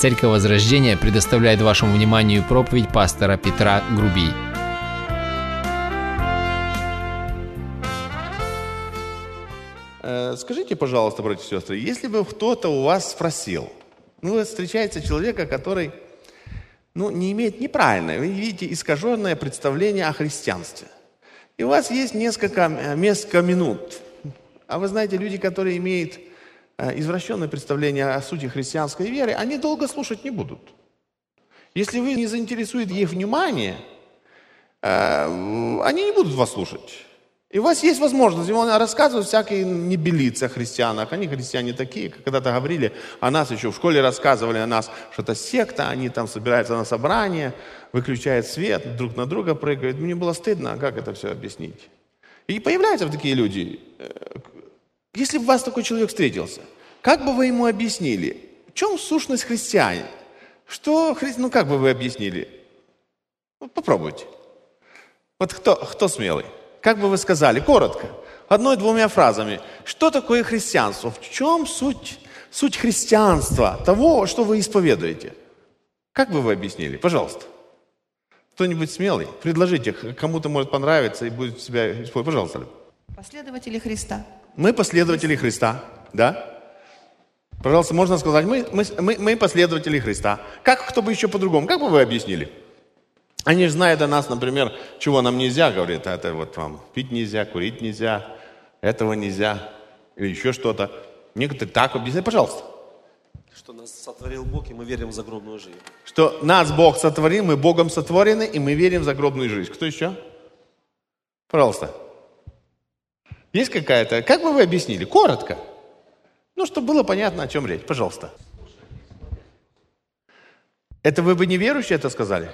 Церковь Возрождения предоставляет вашему вниманию проповедь пастора Петра Грубий. Скажите, пожалуйста, братья и сестры, если бы кто-то у вас спросил, вы встречаете человека, который, не имеет неправильное, вы видите, искаженное представление о христианстве. И у вас есть несколько минут. А вы знаете, люди, которые имеют извращенное представление о сути христианской веры, они долго слушать не будут. Если вы не заинтересуете их внимание, они не будут вас слушать. И у вас есть возможность ему рассказывать всякие небелицы о христианах. Они христиане такие, как когда-то говорили о нас, еще в школе рассказывали о нас, что это секта, они там собираются на собрание, выключают свет, друг на друга прыгают. Мне было стыдно, а как это все объяснить? И появляются такие люди. Если бы у вас такой человек встретился, как бы вы ему объяснили, в чем сущность христиане? Как бы вы объяснили? Попробуйте. Вот кто смелый? Как бы вы сказали, коротко, одной-двумя фразами, что такое христианство? В чем суть христианства, того, что вы исповедуете? Как бы вы объяснили? Пожалуйста. Кто-нибудь смелый? Предложите, кому-то может понравиться и будет себя исповедовать. Пожалуйста. Последователи Христа. Мы последователи Христа, да? Пожалуйста, можно сказать, мы последователи Христа. Кто бы еще по-другому? Как бы вы объяснили? Они же знают о нас, например, чего нам нельзя, говорят, это вот вам пить нельзя, курить нельзя, этого нельзя, или еще что-то. Некоторые так объясняют, пожалуйста. Что нас сотворил Бог, и мы верим в загробную жизнь. Что нас Бог сотворил, мы Богом сотворены, и мы верим в загробную жизнь. Кто еще? Пожалуйста. Есть какая-то? Как бы вы объяснили? Коротко. Чтобы было понятно, о чем речь. Пожалуйста. Это вы бы неверующие это сказали?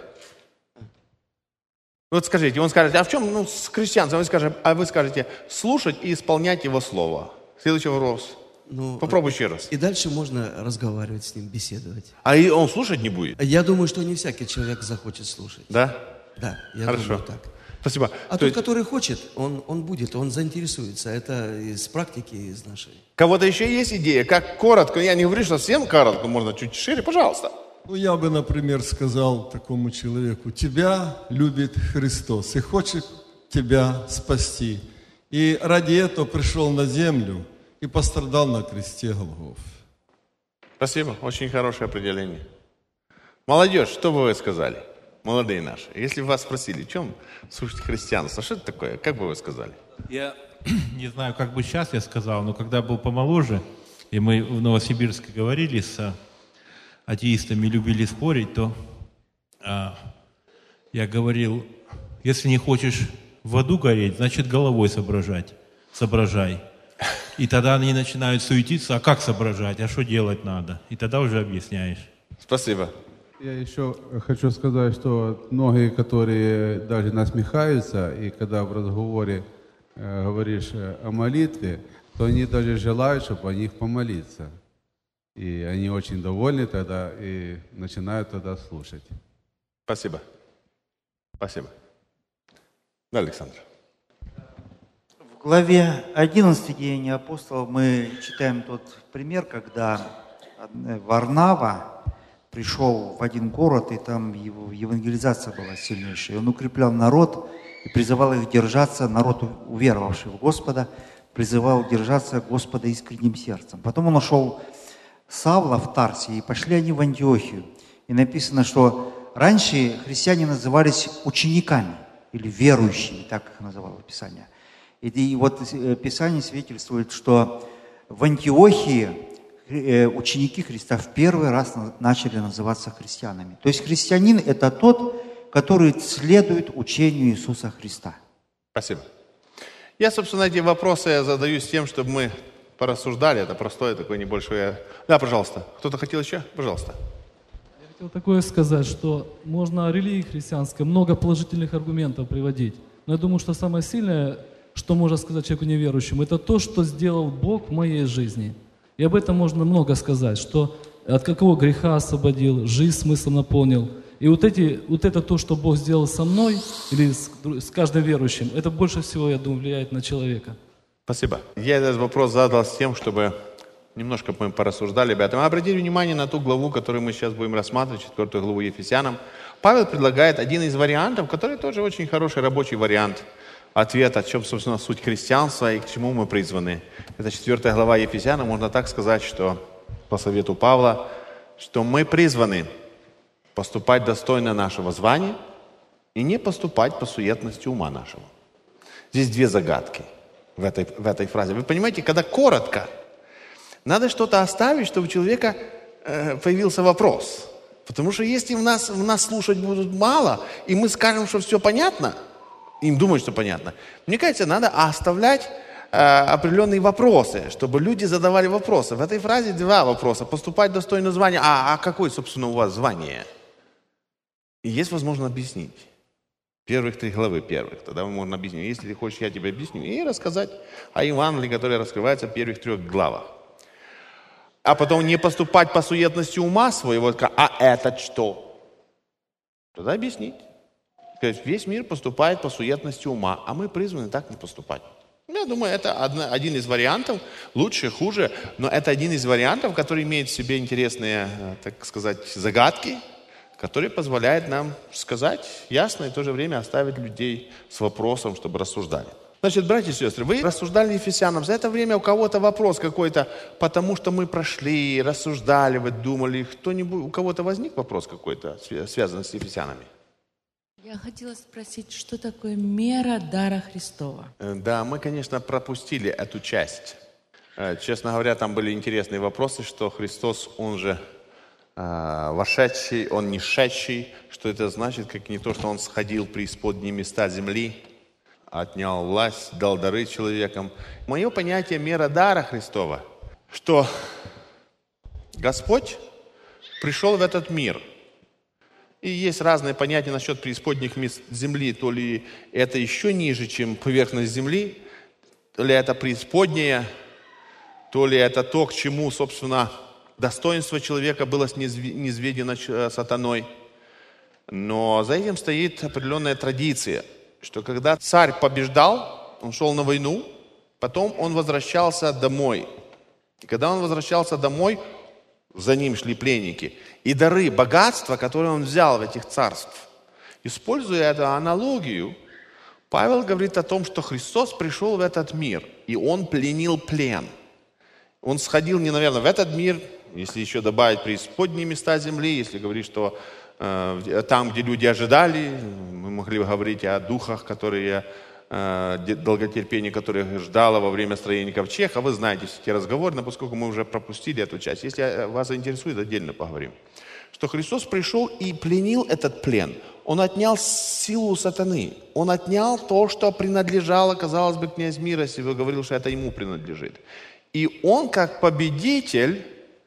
Вот скажите, он скажет, а в чем, с христианством, вы скажете, слушать и исполнять его слово. Следующий вопрос. Попробуй еще раз. И дальше можно разговаривать с ним, беседовать. А он слушать не будет? Я думаю, что не всякий человек захочет слушать. Да? Да, я Хорошо. думаю так. Спасибо. Который хочет, он будет, он заинтересуется. Это из практики, из нашей. Кого-то еще есть идея? Как коротко? Я не говорю, что совсем коротко, можно чуть шире. Пожалуйста. Я бы, например, сказал такому человеку, тебя любит Христос и хочет тебя спасти. И ради этого пришел на землю и пострадал на кресте Голгофы. Спасибо, очень хорошее определение. Молодежь, что бы вы сказали? Молодые наши, если бы вас спросили, в чем суть христианства, что это такое, как бы вы сказали? Я не знаю, как бы сейчас я сказал, но когда был помоложе, и мы в Новосибирске говорили с атеистами, любили спорить, то я говорил, если не хочешь в аду гореть, значит головой соображай. И тогда они начинают суетиться, а как соображать, а что делать надо? И тогда уже объясняешь. Спасибо. Я еще хочу сказать, что многие, которые даже насмехаются, и когда в разговоре говоришь о молитве, то они даже желают, чтобы о них помолиться. И они очень довольны тогда и начинают тогда слушать. Спасибо. Спасибо. Да, Александр. В главе 11 Деяний апостолов мы читаем тот пример, когда Варнава пришел в один город, и там его евангелизация была сильнейшая. Он укреплял народ и призывал их держаться, народ, уверовавший в Господа, призывал держаться Господа искренним сердцем. Потом он нашел Савла в Тарсе, и пошли они в Антиохию. И написано, что раньше христиане назывались учениками или верующими, так их называло Писание. И вот Писание свидетельствует, что в Антиохии ученики Христа в первый раз начали называться христианами. То есть христианин – это тот, который следует учению Иисуса Христа. Спасибо. Я, собственно, эти вопросы задаю с тем, чтобы мы порассуждали. Это простое такое небольшое... Да, пожалуйста. Кто-то хотел еще? Пожалуйста. Я хотел такое сказать, что можно о религии христианской много положительных аргументов приводить. Но я думаю, что самое сильное, что можно сказать человеку неверующему, это то, что сделал Бог в моей жизни. И об этом можно много сказать, что от какого греха освободил, жизнь смыслом наполнил. И вот это то, что Бог сделал со мной или с каждым верующим, это больше всего, я думаю, влияет на человека. Спасибо. Я этот вопрос задал с тем, чтобы Немножко мы порассуждали, ребята. Мы обратили внимание на ту главу, которую мы сейчас будем рассматривать, 4 главу Ефесянам. Павел предлагает один из вариантов, который тоже очень хороший рабочий вариант ответа, в чем, собственно, суть христианства и к чему мы призваны. Это 4 глава Ефесянам, можно так сказать, что по совету Павла, что мы призваны поступать достойно нашего звания и не поступать по суетности ума нашего. Здесь две загадки в этой фразе. Вы понимаете, когда коротко, надо что-то оставить, чтобы у человека появился вопрос. Потому что если в нас слушать будут мало, и мы скажем, что все понятно, им думают, что понятно, мне кажется, надо оставлять определенные вопросы, чтобы люди задавали вопросы. В этой фразе два вопроса. Поступать достойно звания. А какое, собственно, у вас звание? И есть возможность объяснить. Первых 3 главы первых. Тогда можно объяснить. Если ты хочешь, я тебе объясню. И рассказать о Евангелии, которое раскрывается в первых 3 главах. А потом не поступать по суетности ума своего, а это что? Тогда объяснить. Сказать, весь мир поступает по суетности ума, а мы призваны так не поступать. Я думаю, это один из вариантов, лучше, хуже, но это один из вариантов, который имеет в себе интересные, так сказать, загадки, который позволяет нам сказать ясно и в то же время оставить людей с вопросом, чтобы рассуждали. Значит, братья и сестры, вы рассуждали Ефесянам. За это время у кого-то вопрос какой-то, потому что мы прошли, рассуждали, вы думали, кто-нибудь, у кого-то возник вопрос какой-то, связанный с Ефесянами? Я хотела спросить, что такое мера дара Христова? Да, мы, конечно, пропустили эту часть. Честно говоря, там были интересные вопросы, что Христос, Он же вошедший, Он не шедший. Что это значит, как не то, что Он сходил в преисподние места земли, отнял власть, дал дары человекам. Мое понятие мера дара Христова, что Господь пришел в этот мир. И есть разные понятия насчет преисподних мест земли. То ли это еще ниже, чем поверхность земли, то ли это преисподняя, то ли это то, к чему, собственно, достоинство человека было низведено сатаной. Но за этим стоит определенная традиция, что когда царь побеждал, он шел на войну, потом он возвращался домой. И когда он возвращался домой, за ним шли пленники. И дары, богатства, которые он взял в этих царств. Используя эту аналогию, Павел говорит о том, что Христос пришел в этот мир, и он пленил плен. Он сходил не, наверное, в этот мир, если еще добавить преисподние места земли, если говорить, что там, где люди ожидали, мы могли бы говорить о духах, которые, долготерпение которых ждало во время строения ковчега. Вы знаете все эти разговоры, но поскольку мы уже пропустили эту часть, если вас заинтересует, отдельно поговорим. Что Христос пришел и пленил этот плен. Он отнял силу сатаны. Он отнял то, что принадлежало, казалось бы, князь мира, если вы говорили, что это ему принадлежит. И он, как победитель,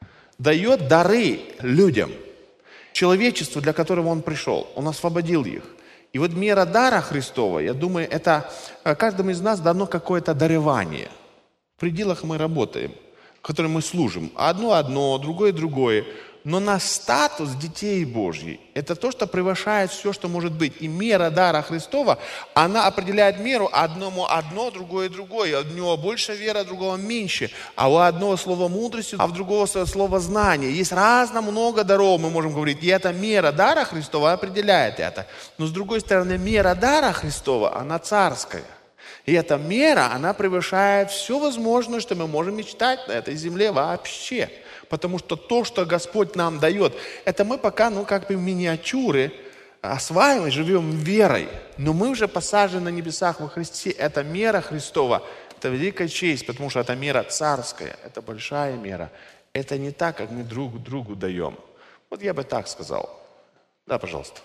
дает дары людям. Человечеству, для которого он пришел. Он освободил их. И вот мера дара Христова, я думаю, это каждому из нас дано какое-то дарование. В пределах мы работаем, в котором мы служим. Одно, другое. Но наш статус детей Божьих – это то, что превышает все, что может быть. И мера дара Христова, она определяет меру одному одно, другое. У него больше вера, другого меньше. А у одного слова мудростью, а у другого слова знания. Есть много даров, мы можем говорить. И эта мера дара Христова определяет это. Но с другой стороны, мера дара Христова, она царская. И эта мера, она превышает все возможное, что мы можем мечтать на этой земле вообще. Потому что то, что Господь нам дает, это мы пока, как бы миниатюры осваиваем, живем верой. Но мы уже посажены на небесах во Христе. Это мера Христова. Это великая честь, потому что это мера царская. Это большая мера. Это не так, как мы друг другу даем. Вот я бы так сказал. Да, пожалуйста.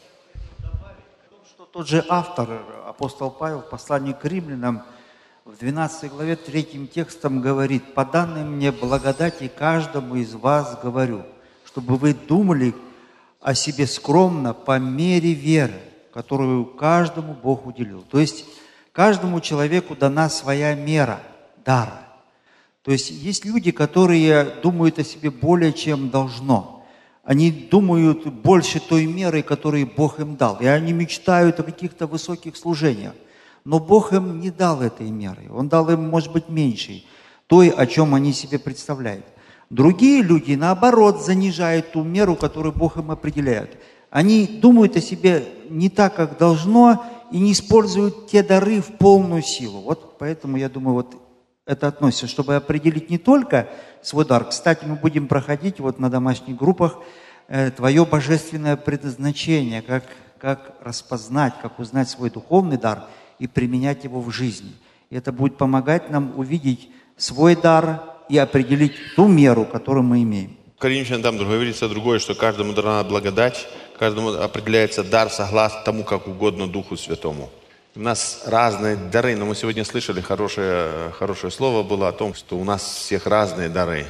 Что тот же автор, апостол Павел, в послании к римлянам, в 12 главе 3 текстом говорит: «По данной мне благодати каждому из вас говорю, чтобы вы думали о себе скромно по мере веры, которую каждому Бог уделил». То есть каждому человеку дана своя мера дара. То есть есть люди, которые думают о себе более, чем должно. Они думают больше той меры, которую Бог им дал. И они мечтают о каких-то высоких служениях. Но Бог им не дал этой меры. Он дал им, может быть, меньшей, той, о чем они себе представляют. Другие люди, наоборот, занижают ту меру, которую Бог им определяет. Они думают о себе не так, как должно, и не используют те дары в полную силу. Вот поэтому, я думаю, вот это относится, чтобы определить не только свой дар. Кстати, мы будем проходить вот на домашних группах твое божественное предназначение, как распознать, как узнать свой духовный дар и применять его в жизни. И это будет помогать нам увидеть свой дар и определить ту меру, которую мы имеем. Коринфянам там говорится другое, что каждому дана благодать, каждому определяется дар согласно тому, как угодно Духу Святому. У нас разные дары, но мы сегодня слышали хорошее слово было о том, что у нас всех разные дары.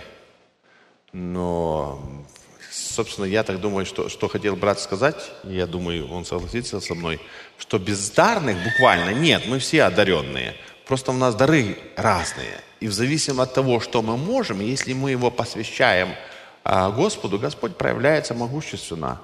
Но, собственно, я так думаю, что хотел брат сказать, я думаю, он согласится со мной, что бездарных буквально нет, мы все одаренные. Просто у нас дары разные. И в зависимости от того, что мы можем, если мы его посвящаем Господу, Господь проявляется могущественно.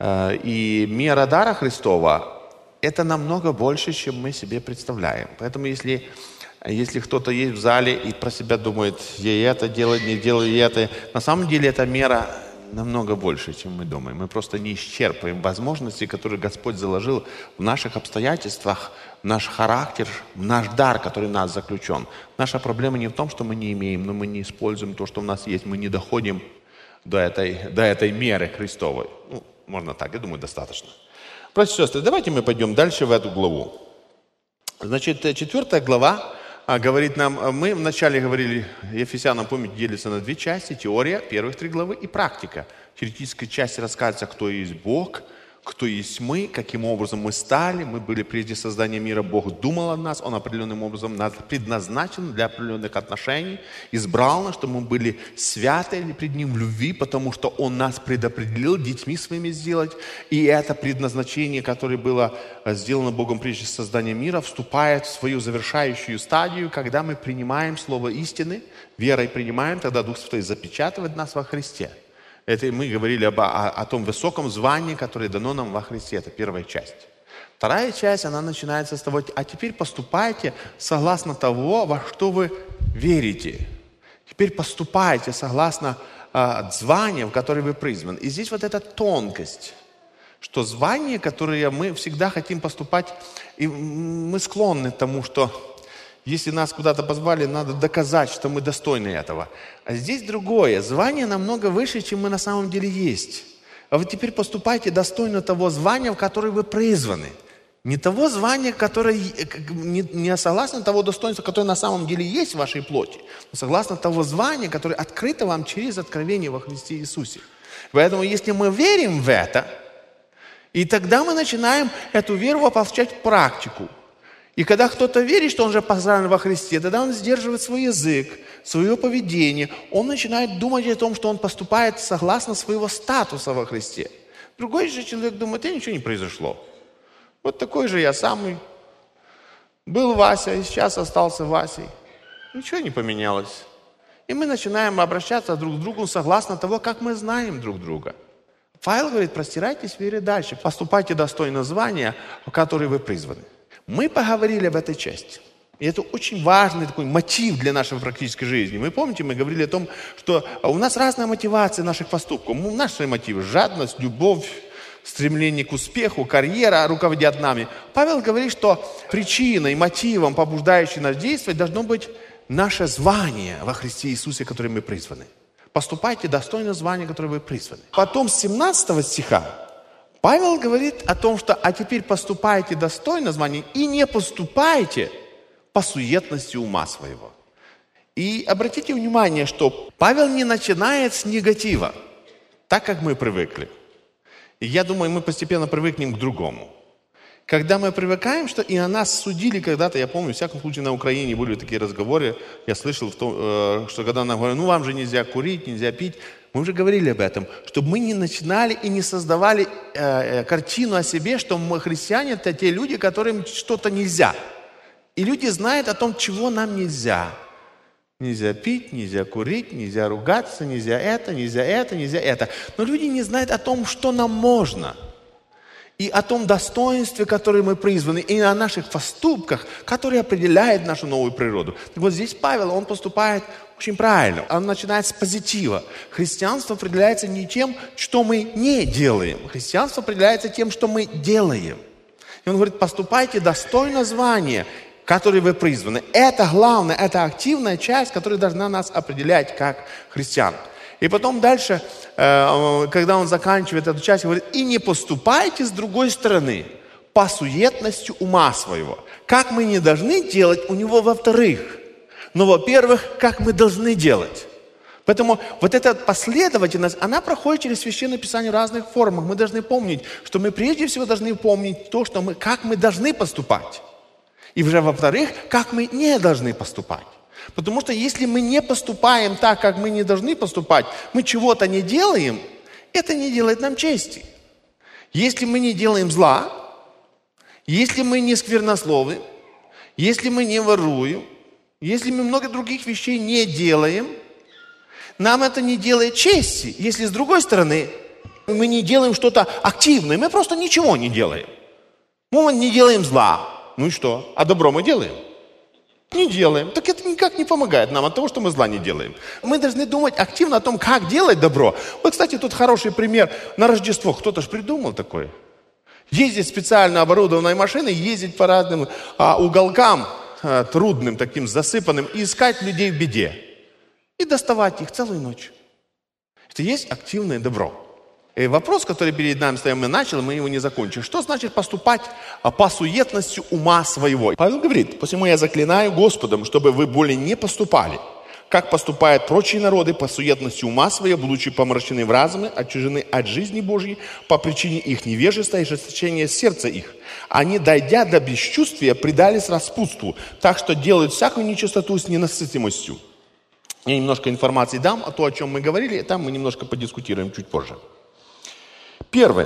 И мера дара Христова – это намного больше, чем мы себе представляем. Поэтому если кто-то есть в зале и про себя думает, я это делаю, не делаю это, на самом деле эта мера намного больше, чем мы думаем. Мы просто не исчерпываем возможности, которые Господь заложил в наших обстоятельствах, в наш характер, в наш дар, который в нас заключен. Наша проблема не в том, что мы не имеем, но мы не используем то, что у нас есть. Мы не доходим до этой меры Христовой. Ну, можно так, я думаю, достаточно. Братья и сестры, давайте мы пойдем дальше в эту главу. Значит, 4 глава говорит нам, мы вначале говорили, Ефесянам, помните, делится на 2 части, теория первых 3 главы и практика. В теоретической части рассказывается, кто есть Бог, кто есть мы, каким образом мы стали. Мы были прежде создания мира, Бог думал о нас, Он определенным образом нас предназначен для определенных отношений, избрал нас, чтобы мы были святы пред Ним в любви, потому что Он нас предопределил детьми своими сделать. И это предназначение, которое было сделано Богом прежде создания мира, вступает в свою завершающую стадию, когда мы принимаем слово истины, верой принимаем, тогда Дух Святой запечатывает нас во Христе. Это мы говорили о том высоком звании, которое дано нам во Христе. Это первая часть. Вторая часть, она начинается с того, а теперь поступайте согласно того, во что вы верите. Теперь поступайте согласно званию, в которое вы призваны. И здесь вот эта тонкость, что звание, которое мы всегда хотим поступать, и мы склонны к тому, что если нас куда-то позвали, надо доказать, что мы достойны этого. А здесь другое. Звание намного выше, чем мы на самом деле есть. А вы теперь поступайте достойно того звания, в которое вы призваны. Не того звания, которое не согласно того достоинства, которое на самом деле есть в вашей плоти, но согласно того звания, которое открыто вам через откровение во Христе Иисусе. Поэтому, если мы верим в это, и тогда мы начинаем эту веру воплощать в практику. И когда кто-то верит, что он же поставлен во Христе, тогда он сдерживает свой язык, свое поведение. Он начинает думать о том, что он поступает согласно своего статуса во Христе. Другой же человек думает, ничего не произошло. Вот такой же я самый. Был Вася, и сейчас остался Васей. Ничего не поменялось. И мы начинаем обращаться друг к другу согласно того, как мы знаем друг друга. Павел говорит, простирайтесь в вере дальше. Поступайте достойно звания, в которое вы призваны. Мы поговорили об этой части. И это очень важный такой мотив для нашей практической жизни. Вы помните, мы говорили о том, что у нас разная мотивация наших поступков. Наши мотивы – жадность, любовь, стремление к успеху, карьера руководят нами. Павел говорит, что причиной, мотивом, побуждающим нас действовать, должно быть наше звание во Христе Иисусе, которое мы призваны. Поступайте достойно звания, которое вы призваны. Потом с 17 стиха Павел говорит о том, что «а теперь поступайте достойно звания и не поступайте по суетности ума своего». И обратите внимание, что Павел не начинает с негатива, так как мы привыкли. И я думаю, мы постепенно привыкнем к другому. Когда мы привыкаем, что и о нас судили когда-то, я помню, в всяком случае на Украине были такие разговоры, я слышал, что когда нам говорят, вам же нельзя курить, нельзя пить, мы уже говорили об этом, чтобы мы не начинали и не создавали картину о себе, что мы христиане, это те люди, которым что-то нельзя. И люди знают о том, чего нам нельзя. Нельзя пить, нельзя курить, нельзя ругаться, нельзя это, нельзя это, нельзя это. Но люди не знают о том, что нам можно. и о том достоинстве, которое мы призваны, и о наших поступках, которые определяют нашу новую природу. Так вот здесь Павел, он поступает очень правильно. Он начинает с позитива. Христианство определяется не тем, что мы не делаем. Христианство определяется тем, что мы делаем. И он говорит, поступайте достойно звания, которое вы призваны. Это главное, это активная часть, которая должна нас определять как христиан. И потом дальше, когда он заканчивает эту часть, говорит, и не поступайте с другой стороны, по суетности ума своего. Как мы не должны делать у него во-вторых. Но, во-первых, как мы должны делать. Поэтому вот эта последовательность, она проходит через Священное Писание в разных формах. Мы должны помнить, что мы прежде всего должны помнить то, что как мы должны поступать. И уже, во-вторых, как мы не должны поступать. Потому что если мы не поступаем так, как мы не должны поступать, мы чего-то не делаем, это не делает нам чести. Если мы не делаем зла, если мы не сквернословы, если мы не воруем, если мы много других вещей не делаем, нам это не делает чести. Если с другой стороны мы не делаем что-то активное, мы просто ничего не делаем. Мы не делаем зла. Ну и что? А добро мы делаем? Не делаем. Так это никак не помогает нам от того, что мы зла не делаем. Мы должны думать активно о том, как делать добро. Вот, кстати, тут хороший пример. На Рождество кто-то же придумал такое. Ездить специально оборудованной машиной, ездить по разным уголкам, трудным, таким засыпанным, и искать людей в беде. И доставать их целую ночь. Это есть активное добро. И вопрос, который перед нами стоит, мы начали, мы его не закончили. Что значит поступать по суетности ума своего? Павел говорит, посему я заклинаю Господом, чтобы вы более не поступали, как поступают прочие народы по суетности ума своего, будучи помрачены в разуме, отчужены от жизни Божьей по причине их невежества и ожесточения сердца их. Они, дойдя до бесчувствия, предались распутству, так что делают всякую нечистоту с ненасытимостью. Я немножко информации дам о том, о чем мы говорили, и там мы немножко подискутируем чуть позже. Первое.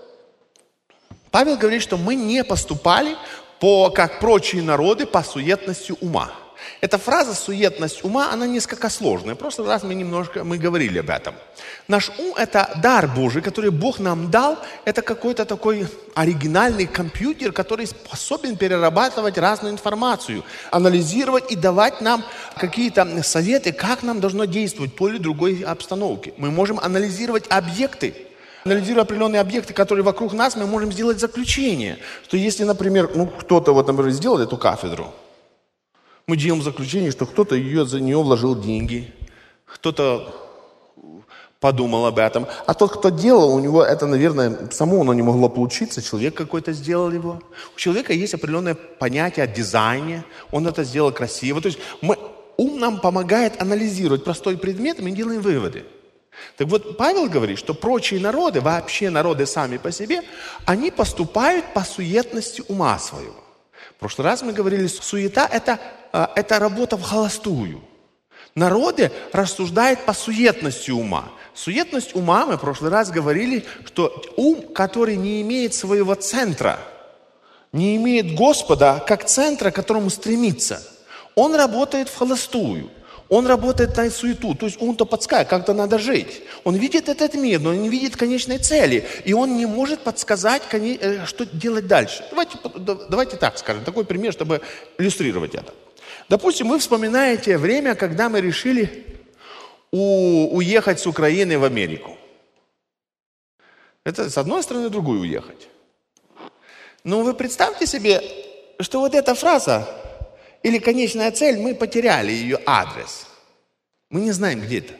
Павел говорит, что мы не поступали как прочие народы по суетности ума. Эта фраза «суетность ума», она несколько сложная. В прошлый раз мы говорили об этом. Наш ум – это дар Божий, который Бог нам дал. Это какой-то такой оригинальный компьютер, который способен перерабатывать разную информацию, анализировать и давать нам какие-то советы, как нам должно действовать в той или другой обстановке. Мы можем анализировать объекты. Анализируя определенные объекты, которые вокруг нас, мы можем сделать заключение, что если, например, кто-то, например, сделал эту кафедру, мы делаем заключение, что кто-то за нее вложил деньги, кто-то подумал об этом, а тот, кто делал, у него это, наверное, само оно не могло получиться, человек какой-то сделал его. У человека есть определенное понятие о дизайне, он это сделал красиво. То есть ум нам помогает анализировать простой предмет, и мы делаем выводы. Так вот, Павел говорит, что прочие народы, вообще народы сами по себе, они поступают по суетности ума своего. В прошлый раз мы говорили, суета – это работа в холостую. Народы рассуждают по суетности ума. Суетность ума, мы в прошлый раз говорили, что ум, который не имеет своего центра, не имеет Господа как центра, к которому стремится, он работает в холостую. Он работает на суету, то есть он-то подсказывает, как-то надо жить. Он видит этот мир, но он не видит конечной цели. И он не может подсказать, что делать дальше. Давайте так скажем, такой пример, чтобы иллюстрировать это. Допустим, вы вспоминаете время, когда мы решили уехать с Украины в Америку. Это с одной стороны, в другую уехать. Но вы представьте себе, что вот эта фраза или конечная цель, мы потеряли ее адрес. Мы не знаем, где это.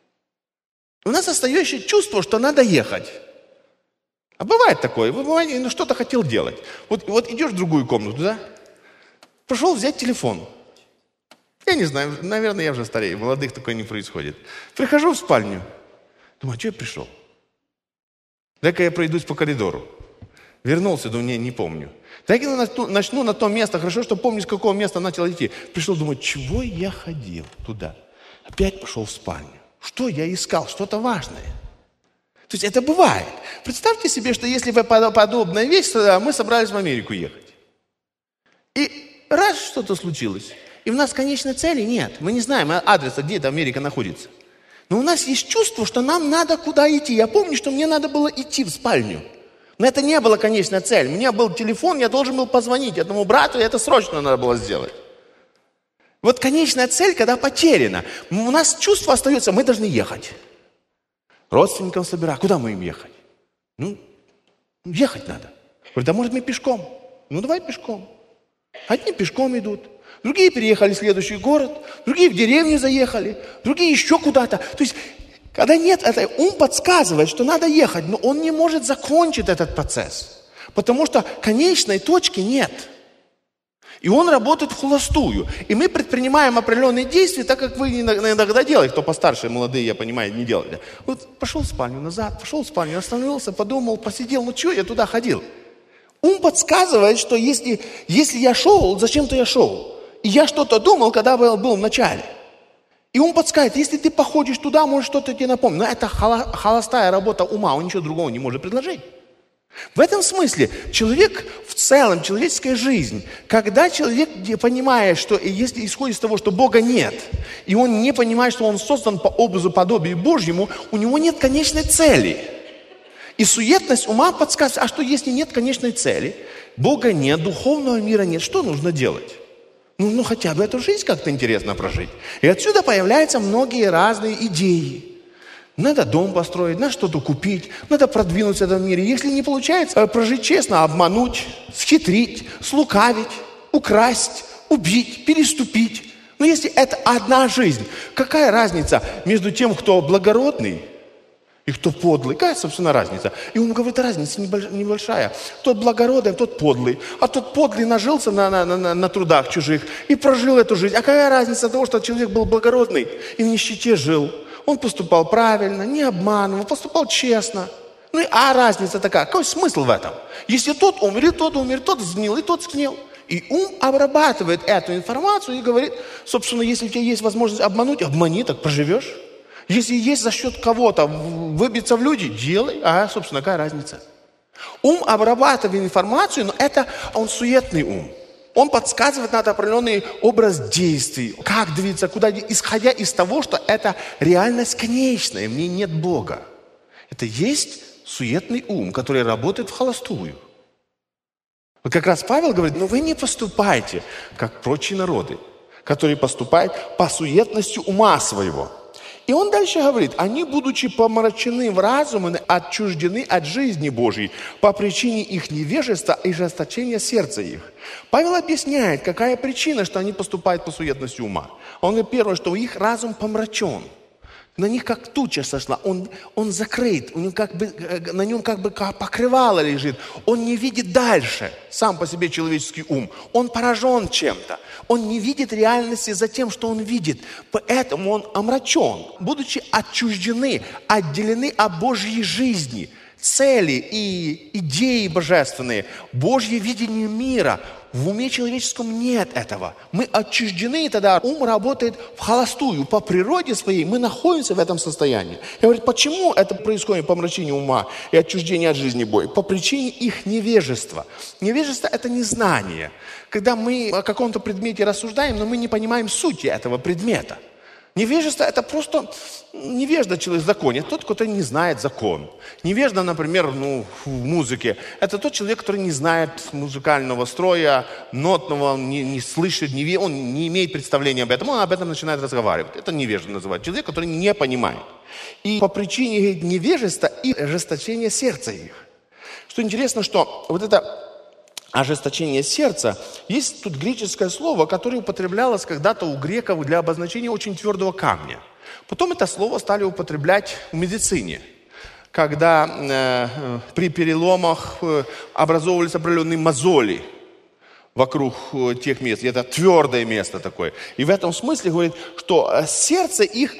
У нас остается чувство, что надо ехать. А бывает такое. Бывает, что-то хотел делать. Вот идешь в другую комнату, да? Пошел взять телефон. Я не знаю, наверное, я уже старею. Молодых такое не происходит. Прихожу в спальню. Думаю, а что я пришел? Дай-ка я пройдусь по коридору. Вернулся, думаю, не помню. Так я начну на то место, хорошо, что помню, с какого места начал идти. Пришел, думаю, чего я ходил туда? Опять пошел в спальню. Что я искал? Что-то важное. То есть это бывает. Представьте себе, что если бы подобная вещь, мы собрались в Америку ехать. И раз что-то случилось, и у нас конечной цели нет. Мы не знаем адреса, где эта Америка находится. Но у нас есть чувство, что нам надо куда идти. Я помню, что мне надо было идти в спальню. Но это не была конечная цель. У меня был телефон, я должен был позвонить этому брату, и это срочно надо было сделать. Вот конечная цель, когда потеряна. У нас чувство остается, мы должны ехать. Родственникам собирать. Куда мы им ехать? Ехать надо. Говорю, да может мы пешком? Давай пешком. Одни пешком идут, другие переехали в следующий город, другие в деревню заехали, другие еще куда-то. То есть, когда нет этой, ум подсказывает, что надо ехать, но он не может закончить этот процесс, потому что конечной точки нет. И он работает в холостую. И мы предпринимаем определенные действия, так как вы иногда делаете, кто постарше, молодые, я понимаю, не делали. Вот пошел в спальню назад, пошел в спальню, остановился, подумал, посидел, что я туда ходил? Ум подсказывает, что если я шел, зачем-то я шел. И я что-то думал, когда был в начале. И ум подсказывает, если ты походишь туда, может что-то тебе напомнить. Но это холостая работа ума, он ничего другого не может предложить. В этом смысле человек в целом, человеческая жизнь, когда человек понимает, что если исходит из того, что Бога нет, и он не понимает, что он создан по образу, подобию Божьему, у него нет конечной цели. И суетность ума подсказывает, а что если нет конечной цели, Бога нет, духовного мира нет, что нужно делать? Хотя бы эту жизнь как-то интересно прожить. И отсюда появляются многие разные идеи. Надо дом построить, надо что-то купить, надо продвинуться в этом мире. Если не получается прожить честно, обмануть, схитрить, слукавить, украсть, убить, переступить. Но если это одна жизнь, какая разница между тем, кто благородный и кто подлый? Какая, собственно, разница? И он говорит, разница небольшая. Тот благородный, тот подлый. А тот подлый нажился на трудах чужих и прожил эту жизнь. А какая разница от того, что человек был благородный и в нищете жил? Он поступал правильно, не обманывал, поступал честно. А разница такая, какой смысл в этом? Если тот умер, тот сгнил, и тот сгнил. И ум обрабатывает эту информацию и говорит, собственно, если у тебя есть возможность обмануть, обмани, так проживешь. Если есть за счет кого-то выбиться в люди, делай. Собственно, какая разница? Ум обрабатывает информацию, но он суетный ум. Он подсказывает на определенный образ действий, как двигаться, куда, исходя из того, что это реальность конечная, в ней нет Бога. Это есть суетный ум, который работает в холостую. Вот как раз Павел говорит, вы не поступайте, как прочие народы, которые поступают по суетности ума своего. И он дальше говорит, они, будучи помрачены в разуме, отчуждены от жизни Божьей по причине их невежества и ожесточения сердца их. Павел объясняет, какая причина, что они поступают по суетности ума. Он говорит, первое, что их разум помрачен. На них как туча сошла, он закрыт, на нем как бы покрывало лежит. Он не видит дальше, сам по себе человеческий ум. Он поражен чем-то. Он не видит реальности за тем, что он видит. Поэтому он омрачен, будучи отчуждены, отделены от Божьей жизни. Цели и идеи божественные, Божье видение мира. В уме человеческом нет этого. Мы отчуждены, и тогда ум работает в холостую. По природе своей мы находимся в этом состоянии. Я говорю, почему это происходит помрачение ума и отчуждение от жизни Божьей? По причине их невежества. Невежество – это незнание. Когда мы о каком-то предмете рассуждаем, но мы не понимаем сути этого предмета. Невежество – это просто невежда человек в законе. Тот, кто не знает закон. Невежда, например, в музыке. Это тот человек, который не знает музыкального строя, нотного, не слышит, он не имеет представления об этом. Он об этом начинает разговаривать. Это невежда называют. Человек, который не понимает. И по причине невежества и ожесточения сердца их. Что интересно, что вот это ожесточение сердца, есть тут греческое слово, которое употреблялось когда-то у греков для обозначения очень твердого камня. Потом это слово стали употреблять в медицине, когда при переломах образовывались определенные мозоли вокруг тех мест. И это твердое место такое. И в этом смысле говорит, что сердце их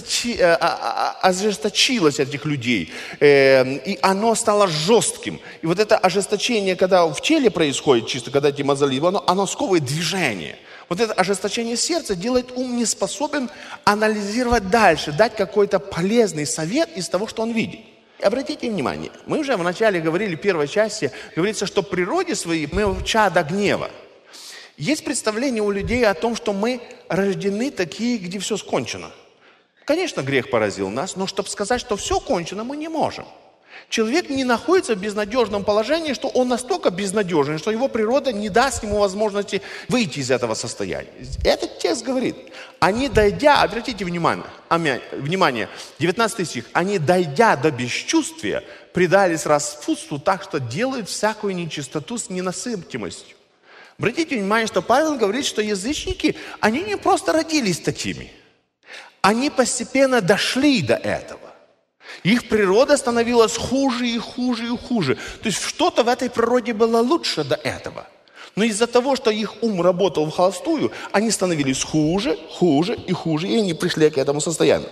ожесточилось, этих людей. И оно стало жестким. И вот это ожесточение, когда в теле происходит, чисто когда эти мозоли, оно сковывает движение. Вот это ожесточение сердца делает ум не способен анализировать дальше, дать какой-то полезный совет из того, что он видит. Обратите внимание, мы уже вначале говорили, в первой части, говорится, что в природе своей мы чада гнева. Есть представление у людей о том, что мы рождены такие, где все скончено. Конечно, грех поразил нас, но чтобы сказать, что все кончено, мы не можем. Человек не находится в безнадежном положении, что он настолько безнадежен, что его природа не даст ему возможности выйти из этого состояния. Этот текст говорит, они дойдя, обратите внимание, 19 стих, они дойдя до бесчувствия, предались распутству так, что делают всякую нечистоту с ненасытимостью. Обратите внимание, что Павел говорит, что язычники, они не просто родились такими, они постепенно дошли до этого. Их природа становилась хуже и хуже и хуже. То есть что-то в этой природе было лучше до этого. Но из-за того, что их ум работал в холостую, они становились хуже, хуже и хуже, и они пришли к этому состоянию.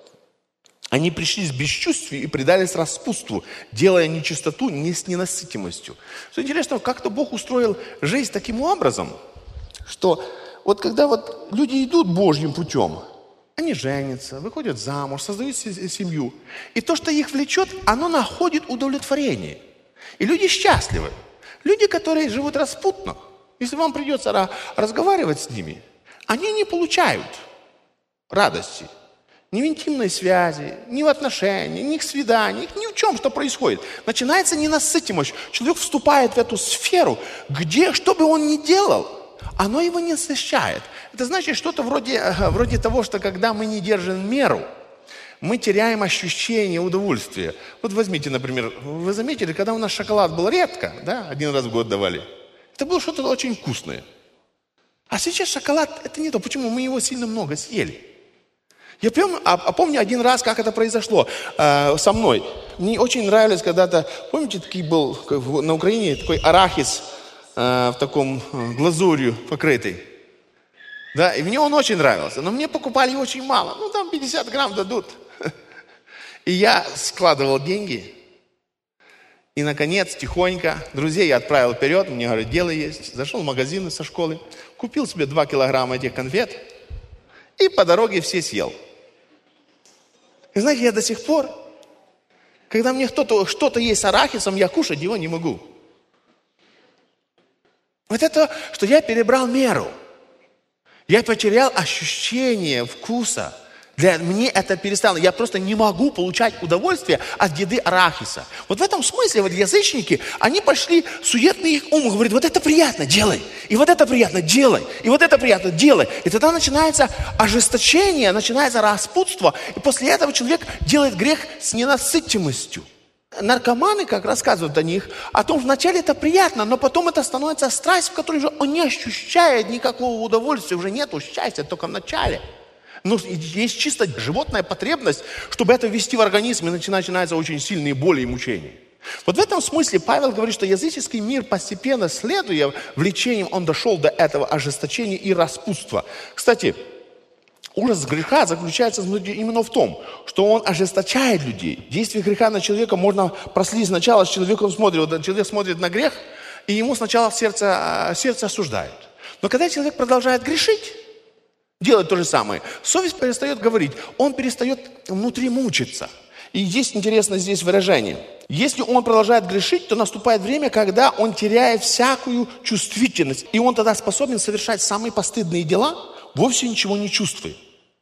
Они пришли с бесчувствием и предались распутству, делая нечистоту не с ненасытимостью. Что интересно, как-то Бог устроил жизнь таким образом, что вот когда вот люди идут Божьим путем, они женятся, выходят замуж, создают семью. И то, что их влечет, оно находит удовлетворение. И люди счастливы. Люди, которые живут распутно, если вам придется разговаривать с ними, они не получают радости. Ни в интимной связи, ни в отношениях, ни в свиданиях, ни в чем, что происходит. Начинается ненасытимость. Человек вступает в эту сферу, где, что бы он ни делал, оно его не насыщает. Это значит что-то вроде того, что когда мы не держим меру, мы теряем ощущение удовольствия. Вот возьмите, например, вы заметили, когда у нас шоколад был редко, да, 1 раз в год давали, это было что-то очень вкусное. А сейчас шоколад, это не то. Почему? Мы его сильно много съели. Я помню 1 раз, как это произошло со мной. Мне очень нравилось когда-то, помните, такой был на Украине такой арахис в таком глазурью покрытый. Да, и мне он очень нравился, но мне покупали очень мало. Ну, там 50 грамм дадут. И я складывал деньги. И, наконец, тихонько, друзей я отправил вперед. Мне говорят, дело есть. Зашел в магазин со школы, купил себе 2 килограмма этих конфет. И по дороге все съел. И знаете, я до сих пор, когда мне что-то есть с арахисом, я кушать его не могу. Вот это, что я перебрал меру. Я потерял ощущение вкуса. Для меня это перестало. Я просто не могу получать удовольствие от еды арахиса. Вот в этом смысле вот язычники, они пошли, суетный их ум говорит, вот это приятно, делай. И вот это приятно, делай. И вот это приятно, делай. И тогда начинается ожесточение, начинается распутство. И после этого человек делает грех с ненасытимостью. Наркоманы, как рассказывают о них, о том, вначале это приятно, но потом это становится страсть, в которой же он не ощущает никакого удовольствия, уже нету счастья, только в начале. Но есть чисто животная потребность, чтобы это ввести в организм, и начинаются очень сильные боли и мучения. Вот в этом смысле Павел говорит, что языческий мир постепенно, следуя влечениям, он дошел до этого ожесточения и распутства. Кстати, ужас греха заключается именно в том, что он ожесточает людей. Действие греха на человека можно проследить сначала, человек смотрит на грех, и ему сначала сердце осуждает. Но когда человек продолжает грешить, делать то же самое, совесть перестает говорить, он перестает внутри мучиться. И есть интересно здесь выражение. Если он продолжает грешить, то наступает время, когда он теряет всякую чувствительность. И он тогда способен совершать самые постыдные дела, вовсе ничего не чувствуя.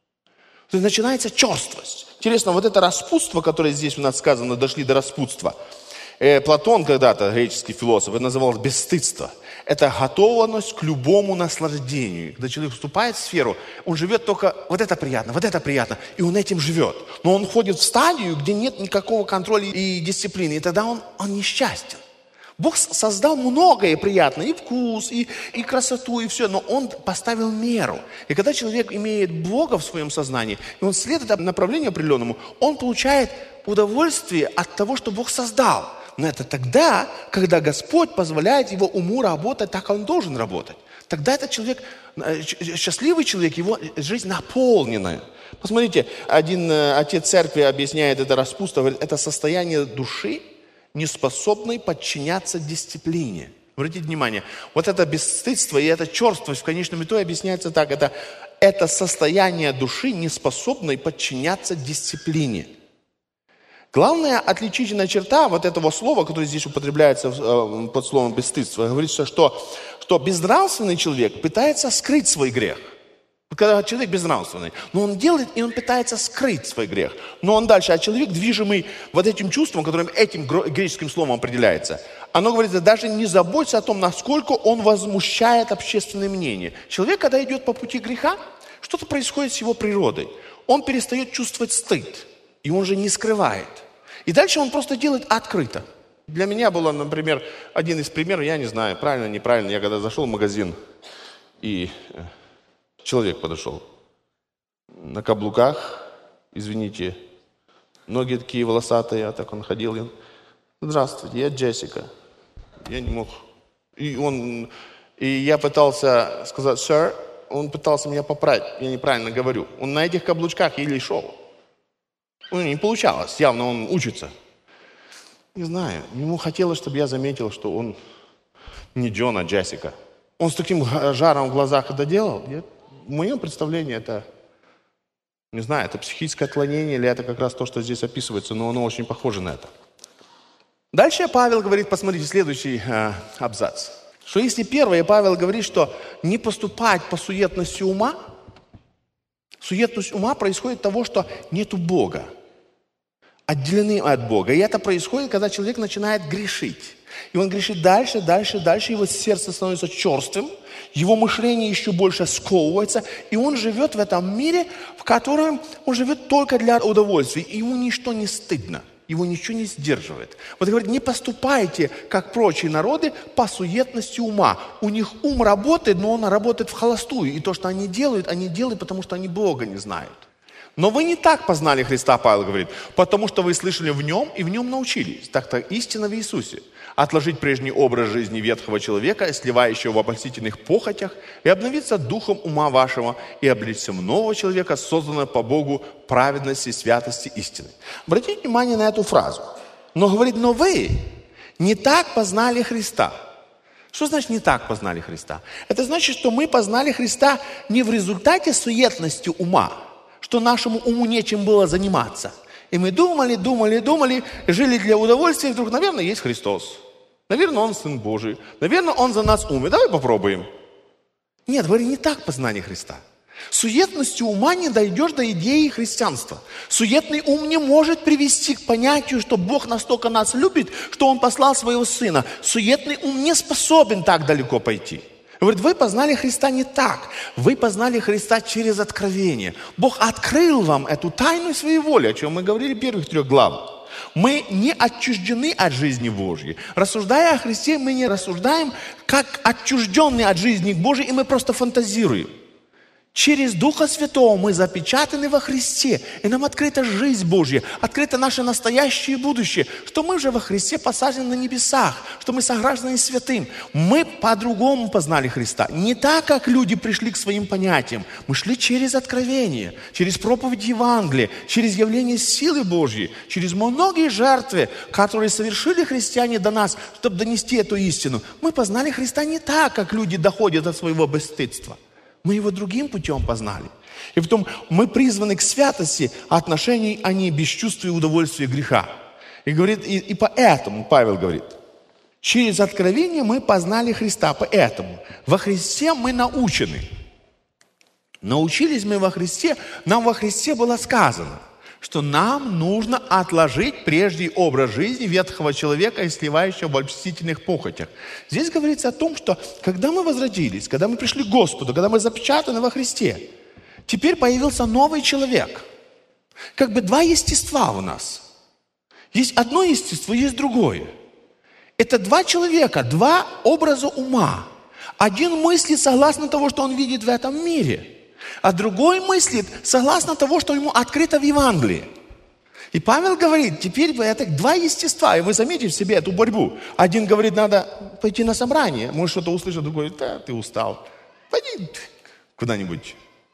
То есть начинается черствость. Интересно, вот это распутство, которое здесь у нас сказано, дошли до распутства. Платон когда-то, греческий философ, это называл бесстыдство. Это готовность к любому наслаждению. Когда человек вступает в сферу, он живет только вот это приятно, и он этим живет. Но он входит в стадию, где нет никакого контроля и дисциплины, и тогда он несчастен. Бог создал многое приятное, и вкус, и красоту, и все, но Он поставил меру. И когда человек имеет Бога в своем сознании, и он следует направлению определенному, он получает удовольствие от того, что Бог создал. Но это тогда, когда Господь позволяет его уму работать так, как он должен работать. Тогда этот человек, счастливый человек, его жизнь наполненная. Посмотрите, один отец церкви объясняет это распутство, говорит, это состояние души, не способной подчиняться дисциплине. Обратите внимание, вот это бесстыдство и эта черствость в конечном итоге объясняется так. Это состояние души, не способной подчиняться дисциплине. Главная отличительная черта вот этого слова, которое здесь употребляется под словом бесстыдство, говорится, что безнравственный человек пытается скрыть свой грех. когда человек безнравственный. Но он делает, и он пытается скрыть свой грех. Но он дальше, а человек, движимый вот этим чувством, которым этим греческим словом определяется, оно говорит, даже не заботься о том, насколько он возмущает общественное мнение. Человек, когда идет по пути греха, что-то происходит с его природой. Он перестает чувствовать стыд, и он же не скрывает. И дальше он просто делает открыто. Для меня было, например, один из примеров, я не знаю, правильно, неправильно, я когда зашел в магазин, и человек подошел на каблуках, извините, ноги такие волосатые, а так он ходил, и он, здравствуйте, я Джессика. Я не мог. И я пытался сказать, sir, он пытался меня поправить, я неправильно говорю. Он на этих каблучках еле шел. Не получалось, явно он учится. Не знаю, ему хотелось, чтобы я заметил, что он не Джон, а Джессика. Он с таким жаром в глазах это делал. В моем представлении это, не знаю, это психическое отклонение или это как раз то, что здесь описывается, но оно очень похоже на это. Дальше Павел говорит, посмотрите, следующий абзац. Что если первое, Павел говорит, что не поступать по суетности ума, суетность ума происходит от того, что нету Бога, отделены от Бога. И это происходит, когда человек начинает грешить. И он грешит дальше, его сердце становится черствым, его мышление еще больше сковывается, и он живет в этом мире, в котором он живет только для удовольствия, и ему ничто не стыдно, его ничего не сдерживает. Вот говорит, не поступайте, как прочие народы, по суетности ума. У них ум работает, но он работает вхолостую, и то, что они делают, потому что они Бога не знают. Но вы не так познали Христа, Павел говорит, потому что вы слышали в Нем и в Нем научились. Так-то истина в Иисусе. Отложить прежний образ жизни ветхого человека, сливающего в обольстительных похотях, и обновиться духом ума вашего, и облечься в нового человека, созданного по Богу праведности, святости, истины. Обратите внимание на эту фразу. Но говорит, но вы не так познали Христа. Что значит не так познали Христа? Это значит, что мы познали Христа не в результате суетности ума, что нашему уму нечем было заниматься. И мы думали, жили для удовольствия, и вдруг, наверное, есть Христос. Наверное, Он Сын Божий. Наверное, Он за нас умер. Давай попробуем. Нет, говори, не так познание Христа. Суетностью ума не дойдешь до идеи христианства. Суетный ум не может привести к понятию, что Бог настолько нас любит, что Он послал Своего Сына. Суетный ум не способен так далеко пойти. Говорит, вы познали Христа не так. Вы познали Христа через откровение. Бог открыл вам эту тайну своей воли, о чем мы говорили в первых 3 главах. Мы не отчуждены от жизни Божьей. Рассуждая о Христе, мы не рассуждаем как отчужденные от жизни Божьей, и мы просто фантазируем. Через Духа Святого мы запечатаны во Христе, и нам открыта жизнь Божья, открыто наше настоящее и будущее, что мы же во Христе посажены на небесах, что мы сограждане святым. Мы по-другому познали Христа. Не так, как люди пришли к своим понятиям. Мы шли через откровение, через проповедь Евангелия, через явление силы Божьей, через многие жертвы, которые совершили христиане до нас, чтобы донести эту истину. Мы познали Христа не так, как люди доходят до своего бесстыдства. Мы его другим путем познали. И потом мы призваны к святости отношений, а не бесчувствия и удовольствия греха. И говорит, и поэтому, Павел говорит, через откровение мы познали Христа, поэтому во Христе мы научены. Научились мы во Христе, нам во Христе было сказано, что нам нужно отложить прежний образ жизни ветхого человека и сливающего в обольстительных похотях. Здесь говорится о том, что когда мы возродились, когда мы пришли к Господу, когда мы запечатаны во Христе, теперь появился новый человек. Как бы 2 естества у нас. Есть одно естество, есть другое. Это 2 человека, 2 образа ума. Один мыслит согласно того, что он видит в этом мире, а другой мыслит согласно того, что ему открыто в Евангелии. И Павел говорит, теперь это 2 естества, и вы заметите в себе эту борьбу. Один говорит, надо пойти на собрание, может что-то услышать, другой, да, ты устал. Пойди куда-нибудь,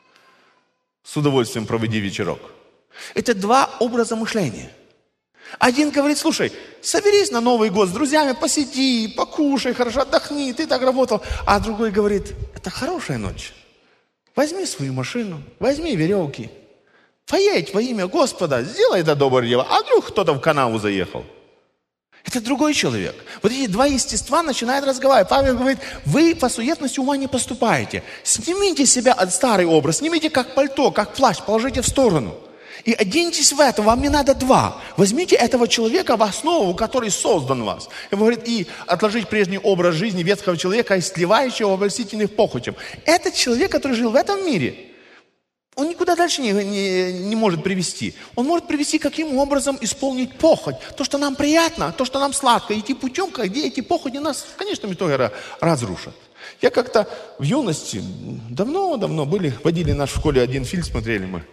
с удовольствием проведи вечерок. Это 2 образа мышления. Один говорит, слушай, соберись на Новый год с друзьями, посиди, покушай, хорошо отдохни, ты так работал. А другой говорит, это хорошая ночь. Возьми свою машину, возьми веревки, поедь во имя Господа, сделай это доброе дело, а вдруг кто-то в канаву заехал. Это другой человек. Вот эти два естества начинают разговаривать. Павел говорит, вы по суетности ума не поступаете. Снимите с себя старый образ, снимите как пальто, как плащ, положите в сторону. И оденьтесь в это, вам не надо два. Возьмите этого человека в основу, который создан в вас. И говорит, и отложить прежний образ жизни ветхого человека, истлевающего обольстительных похотям. Этот человек, который жил в этом мире, он никуда дальше не может привести. Он может привести, каким образом исполнить похоть. То, что нам приятно, то, что нам сладко. Идти путем, где эти похоти нас в конечном итоге разрушат. Я как-то в юности, давно-давно водили нас в школе, один фильм смотрели мы.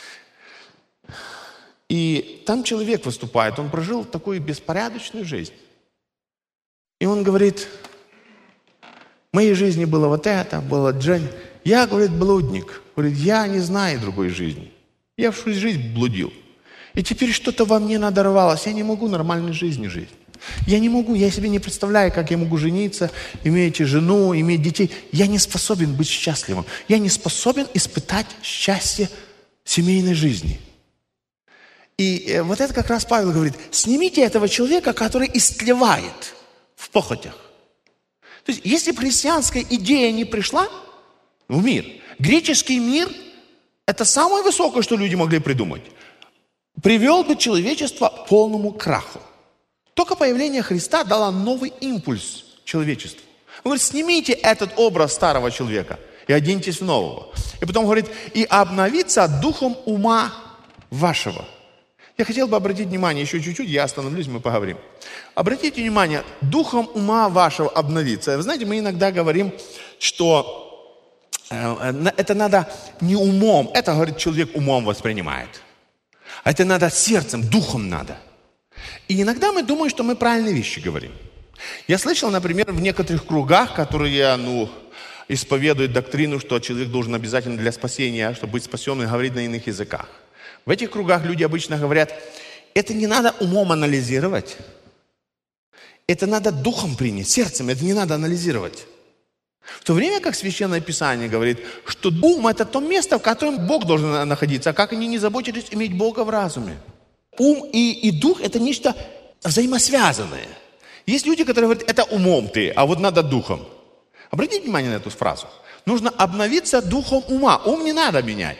И там человек выступает, он прожил такую беспорядочную жизнь. И он говорит, в моей жизни было вот это, было Джен. Я, говорит, блудник. Говорит, я не знаю другой жизни. Я всю жизнь блудил. И теперь что-то во мне надорвалось. Я не могу нормальной жизни жить. Я не могу, я себе не представляю, как я могу жениться, иметь жену, иметь детей. Я не способен быть счастливым. Я не способен испытать счастье семейной жизни. И вот это как раз Павел говорит, снимите этого человека, который истлевает в похотях. То есть, если христианская идея не пришла в мир, греческий мир – это самое высокое, что люди могли придумать. Привел бы человечество к полному краху. Только появление Христа дало новый импульс человечеству. Он говорит, снимите этот образ старого человека и оденьтесь в нового. И потом говорит, и обновиться духом ума вашего. Я хотел бы обратить внимание, еще чуть-чуть, я остановлюсь, мы поговорим. Обратите внимание, духом ума вашего обновиться. Вы знаете, мы иногда говорим, что это надо не умом, это, говорит, человек умом воспринимает. А это надо сердцем, духом надо. И иногда мы думаем, что мы правильные вещи говорим. Я слышал, например, в некоторых кругах, которые, исповедуют доктрину, что человек должен обязательно для спасения, чтобы быть спасенным, говорить на иных языках. В этих кругах люди обычно говорят, это не надо умом анализировать, это надо духом принять, сердцем, это не надо анализировать. В то время как Священное Писание говорит, что ум – это то место, в котором Бог должен находиться, а как они не заботились иметь Бога в разуме. Ум и дух – это нечто взаимосвязанное. Есть люди, которые говорят, это умом ты, а вот надо духом. Обратите внимание на эту фразу. Нужно обновиться духом ума. Ум не надо менять.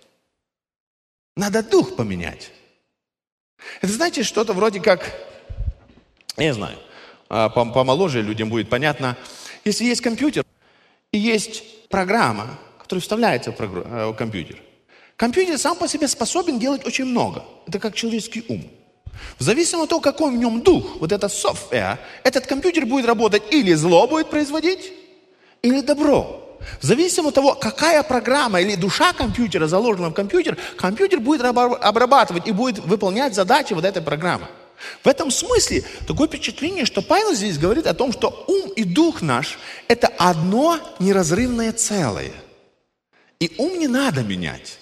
Надо дух поменять. Это, знаете, что-то вроде как, я не знаю, помоложе людям будет понятно. Если есть компьютер и есть программа, которая вставляется в компьютер. Компьютер сам по себе способен делать очень много. Это как человеческий ум. В зависимости от того, какой в нем дух, вот это software, этот компьютер будет работать или зло будет производить, или добро. В зависимости от того, какая программа или душа компьютера заложена в компьютер, компьютер будет обрабатывать и будет выполнять задачи вот этой программы. В этом смысле такое впечатление, что Павел здесь говорит о том, что ум и дух наш – это одно неразрывное целое. И ум не надо менять.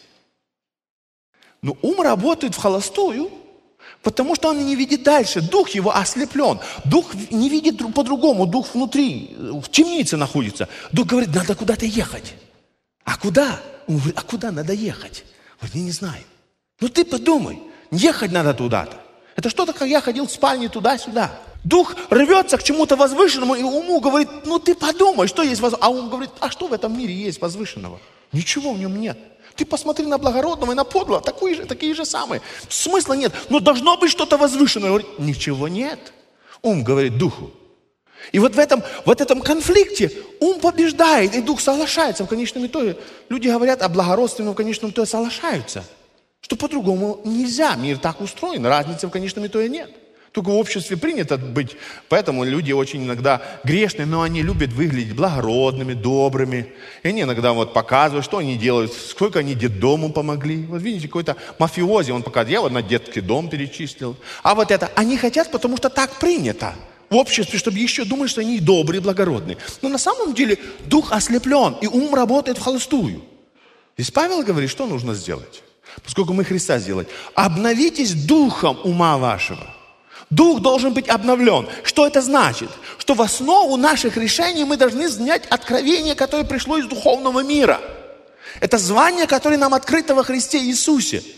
Но ум работает в холостую, потому что он не видит дальше. Дух его ослеплен. Дух не видит по-другому. Дух внутри, в темнице находится. Дух говорит, надо куда-то ехать. А куда? Он говорит, а куда надо ехать? Говорит, я не знаю. Ну ты подумай, ехать надо туда-то. Это что-то, как я ходил в спальне туда-сюда. Дух рвется к чему-то возвышенному, и уму говорит, ну ты подумай, что есть возвышенного. А ум говорит, а что в этом мире есть возвышенного? Ничего в нем нет. Ты посмотри на благородного и на подлого, такие же самые. Смысла нет, но должно быть что-то возвышенное. Говорит, ничего нет. Ум говорит духу. И вот в этом конфликте ум побеждает, и дух соглашается. В конечном итоге люди говорят о благородстве, но в конечном итоге соглашаются. Что по-другому нельзя, мир так устроен, разницы в конечном итоге нет. Только в обществе принято быть, поэтому люди очень иногда грешные, но они любят выглядеть благородными, добрыми. И они иногда показывают, что они делают, сколько они детдому помогли. Вот видите, какой-то мафиози, он показывает, я вот на детский дом перечислил. А вот это, они хотят, потому что так принято в обществе, чтобы еще думать, что они добрые, благородные. Но на самом деле дух ослеплен, и ум работает в холостую. Здесь Павел говорит, что нужно сделать, поскольку мы Христа сделать. Обновитесь духом ума вашего. Дух должен быть обновлен. Что это значит? Что в основу наших решений мы должны знать откровение, которое пришло из духовного мира. Это звание, которое нам открыто во Христе Иисусе.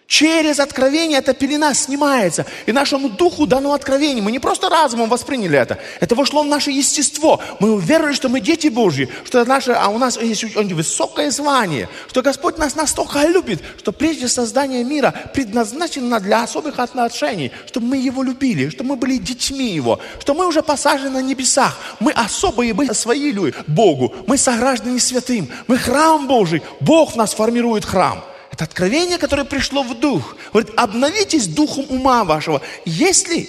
Через откровение эта пелена снимается. И нашему духу дано откровение. Мы не просто разумом восприняли это. Это вошло в наше естество. Мы уверовали, что мы дети Божьи. Что у нас есть высокое звание. Что Господь нас настолько любит, что прежде создания мира предназначено для особых отношений. Чтобы мы Его любили. Чтобы мы были детьми Его. Что мы уже посажены на небесах. Мы особые, мы свои люди Богу. Мы сограждане святым. Мы храм Божий. Бог в нас формирует храм. Это откровение, которое пришло в дух. Говорит, обновитесь духом ума вашего. Если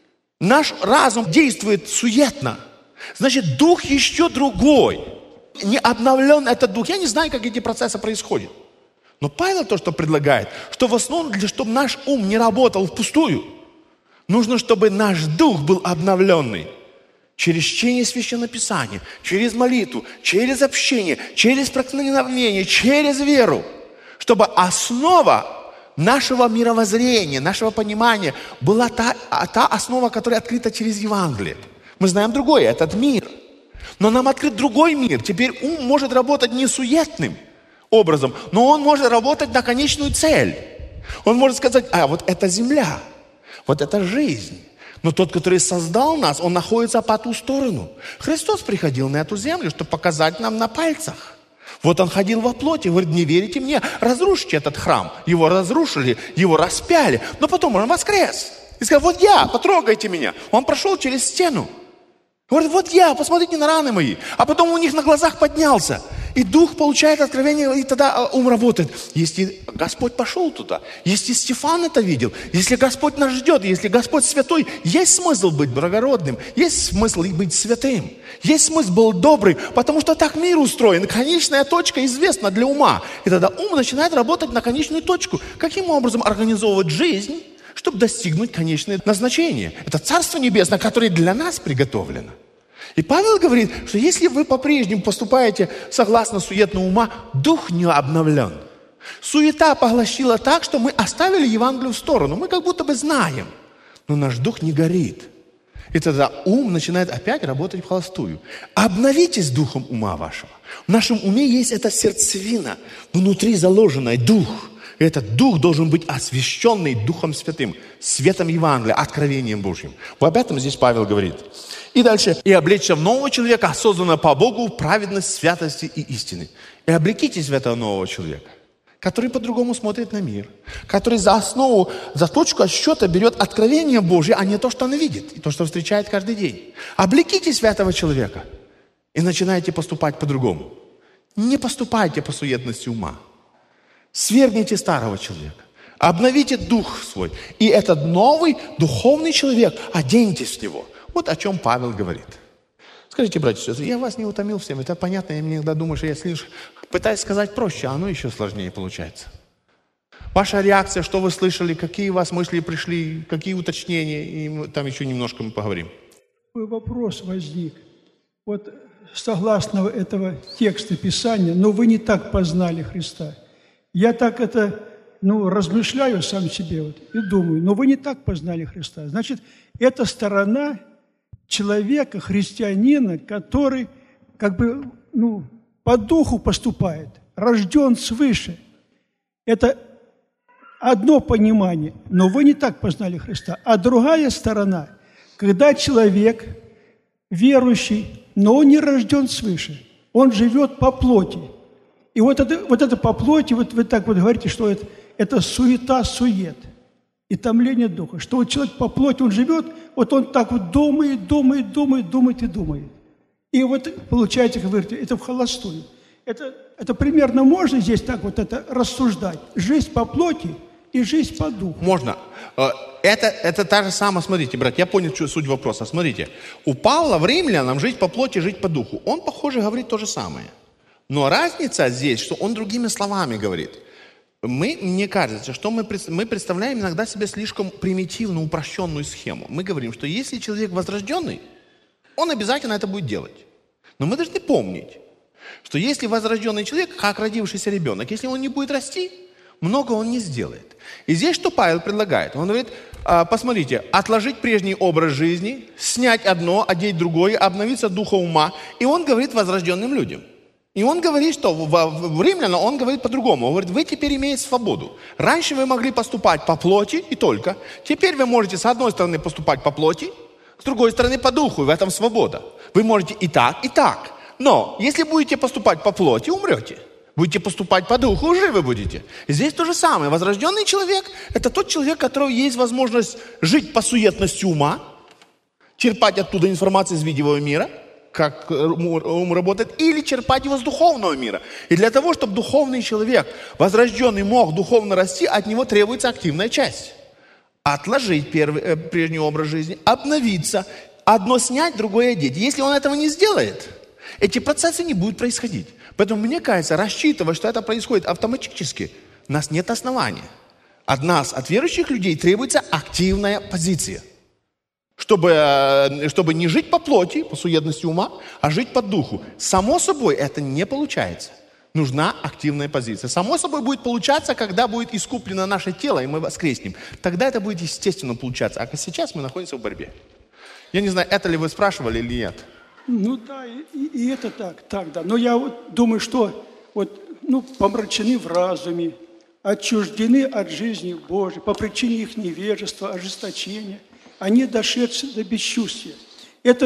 наш разум действует суетно, значит, дух еще другой. Не обновлен этот дух. Я не знаю, как эти процессы происходят. Но Павел то, что предлагает, что в основном, чтобы наш ум не работал впустую, нужно, чтобы наш дух был обновленный. Через чтение Священного Писания, через молитву, через общение, через проникновение, через веру. Чтобы основа нашего мировоззрения, нашего понимания была та основа, которая открыта через Евангелие. Мы знаем другое, этот мир. Но нам открыт другой мир. Теперь ум может работать не суетным образом, но он может работать на конечную цель. Он может сказать, вот это земля, вот это жизнь. Но тот, который создал нас, он находится по ту сторону. Христос приходил на эту землю, чтобы показать нам на пальцах. Вот он ходил во плоти, говорит, не верите мне, разрушите этот храм. Его разрушили, его распяли, но потом он воскрес. И сказал, вот я, потрогайте меня. Он прошел через стену. Говорит, вот я, посмотрите на раны мои. А потом у них на глазах поднялся. И дух получает откровение, и тогда ум работает. Если Господь пошел туда, если Стефан это видел, если Господь нас ждет, если Господь святой, есть смысл быть благородным, есть смысл быть святым, есть смысл быть добрым, потому что так мир устроен. Конечная точка известна для ума. И тогда ум начинает работать на конечную точку. Каким образом организовывать жизнь, чтобы достигнуть конечное назначение? Это Царство Небесное, которое для нас приготовлено. И Павел говорит, что если вы по-прежнему поступаете согласно суетному ума, дух не обновлен. Суета поглощила так, что мы оставили Евангелие в сторону. Мы как будто бы знаем, но наш дух не горит. И тогда ум начинает опять работать вхолостую. Обновитесь духом ума вашего. В нашем уме есть эта сердцевина, внутри заложенная, дух. И этот дух должен быть освященный Духом Святым, светом Евангелия, откровением Божьим. Вот об этом здесь Павел говорит. И дальше. «И облечься в нового человека, созданного по Богу в праведность, святости и истины». И облекитесь в этого нового человека, который по-другому смотрит на мир, который за основу, за точку отсчета берет откровение Божье, а не то, что он видит, и то, что встречает каждый день. Облекитесь в этого человека и начинайте поступать по-другому. Не поступайте по суетности ума. Свергните старого человека. Обновите дух свой. И этот новый духовный человек, оденьтесь в него. Вот о чем Павел говорит. Скажите, братья и сестры, я вас не утомил всем. Это понятно, я иногда думаю, что я пытаюсь сказать проще, а оно еще сложнее получается. Ваша реакция, что вы слышали, какие у вас мысли пришли, какие уточнения, и там еще немножко мы поговорим. Такой вопрос возник. Вот согласно этого текста Писания, но вы не так познали Христа. Я так размышляю сам себе и думаю, но вы не так познали Христа. Значит, это сторона человека, христианина, который по духу поступает, рожден свыше. Это одно понимание, но вы не так познали Христа. А другая сторона, когда человек верующий, но он не рожден свыше, он живет по плоти. И вот это по плоти, вот вы так вот говорите, что это суета-сует, и томление духа. Что вот человек по плоти, он живет, вот он так вот думает. И вот получается, как вы говорите, это в холостую. Это примерно можно здесь так вот это рассуждать. Жизнь по плоти и жизнь по духу. Можно. Это та же самая, смотрите, братья, я понял суть вопроса. Смотрите, у Павла в Римлянам жить по плоти, жить по духу. Он, похоже, говорит то же самое. Но разница здесь, что он другими словами говорит. Мне кажется, что мы представляем иногда себе слишком примитивно упрощенную схему. Мы говорим, что если человек возрожденный, он обязательно это будет делать. Но мы должны помнить, что если возрожденный человек, как родившийся ребенок, если он не будет расти, много он не сделает. И здесь что Павел предлагает? Он говорит, посмотрите, отложить прежний образ жизни, снять одно, одеть другое, обновиться духа ума. И он говорит возрожденным людям. И он говорит, что в Римлянам он говорит по-другому. Он говорит, вы теперь имеете свободу. Раньше вы могли поступать по плоти и только. Теперь вы можете с одной стороны поступать по плоти, с другой стороны по духу. И в этом свобода. Вы можете и так, и так. Но если будете поступать по плоти, умрете. Будете поступать по духу, живы будете. И здесь то же самое. Возрожденный человек – это тот человек, у которого есть возможность жить по суетности ума, черпать оттуда информацию из видимого мира, как ум работает, или черпать его с духовного мира. И для того, чтобы духовный человек, возрожденный, мог духовно расти, от него требуется активная часть. Отложить прежний образ жизни, обновиться, одно снять, другое одеть. Если он этого не сделает, эти процессы не будут происходить. Поэтому, мне кажется, рассчитывать, что это происходит автоматически, у нас нет основания. От нас, от верующих людей, требуется активная позиция. Чтобы не жить по плоти, по суетности ума, а жить по духу. Само собой, это не получается. Нужна активная позиция. Само собой будет получаться, когда будет искуплено наше тело, и мы воскреснем. Тогда это будет естественно получаться. А сейчас мы находимся в борьбе. Я не знаю, это ли вы спрашивали или нет. Ну да, и это так, да. Но я вот думаю, что помрачены в разуме, отчуждены от жизни Божьей по причине их невежества, ожесточения, они дошедшие до бесчувствия. Это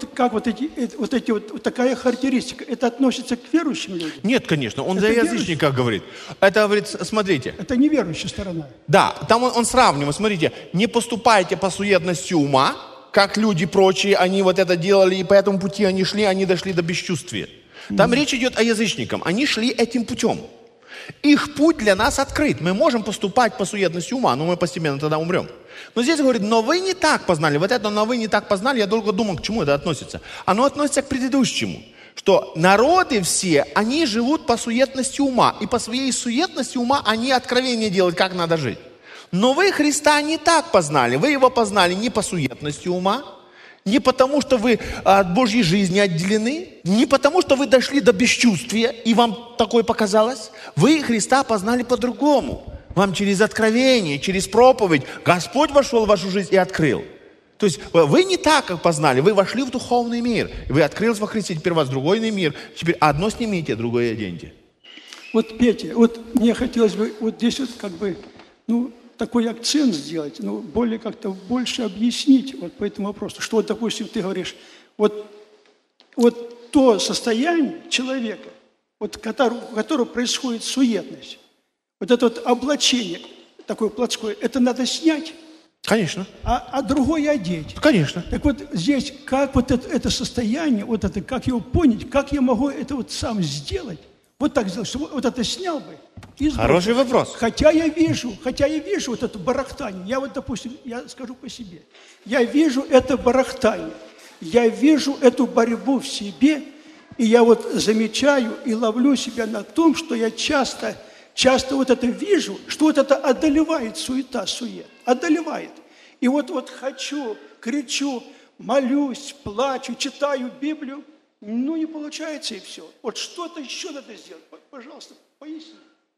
такая характеристика. Это относится к верующим людям? Нет, конечно, он за язычников говорит. Это говорит, смотрите. Это неверующая сторона. Да, там он сравнивает, смотрите, не поступайте по суетности ума, как люди прочие, они вот это делали, и по этому пути они шли, они дошли до бесчувствия. Там речь идет о язычниках. Они шли этим путем. Их путь для нас открыт. Мы можем поступать по суетности ума, но мы постепенно тогда умрем. Но здесь говорит, но вы не так познали. Вот это, но вы не так познали, я долго думал, к чему это относится. Оно относится к предыдущему. Что народы все, они живут по суетности ума. И по своей суетности ума они откровение делают, как надо жить. Но вы Христа не так познали. Вы Его познали не по суетности ума, не потому, что вы от Божьей жизни отделены, не потому, что вы дошли до бесчувствия, и вам такое показалось. Вы Христа познали по-другому. Вам через откровение, через проповедь Господь вошел в вашу жизнь и открыл. То есть вы не так, как познали, вы вошли в духовный мир. Вы открылись во Христе, теперь у вас другой мир. Теперь одно снимите, другое оденьте. Вот, Петя, мне хотелось бы здесь такой акцент сделать, более как-то больше объяснить по этому вопросу. Что, допустим, ты говоришь, то состояние человека, у которого происходит суетность, это облачение такое плотское, это надо снять. Конечно. А другое одеть. Конечно. Так здесь, как это состояние, как его понять, как я могу это сам сделать? Так сделать, чтобы это снял бы. Хороший вопрос. Хотя я вижу это барахтание. Допустим, я скажу по себе. Я вижу это барахтание. Я вижу эту борьбу в себе. И я замечаю и ловлю себя на том, что я часто это вижу, что это одолевает сует. Одолевает. И хочу, кричу, молюсь, плачу, читаю Библию. Не получается и все. Что-то еще надо сделать. Пожалуйста, поясни.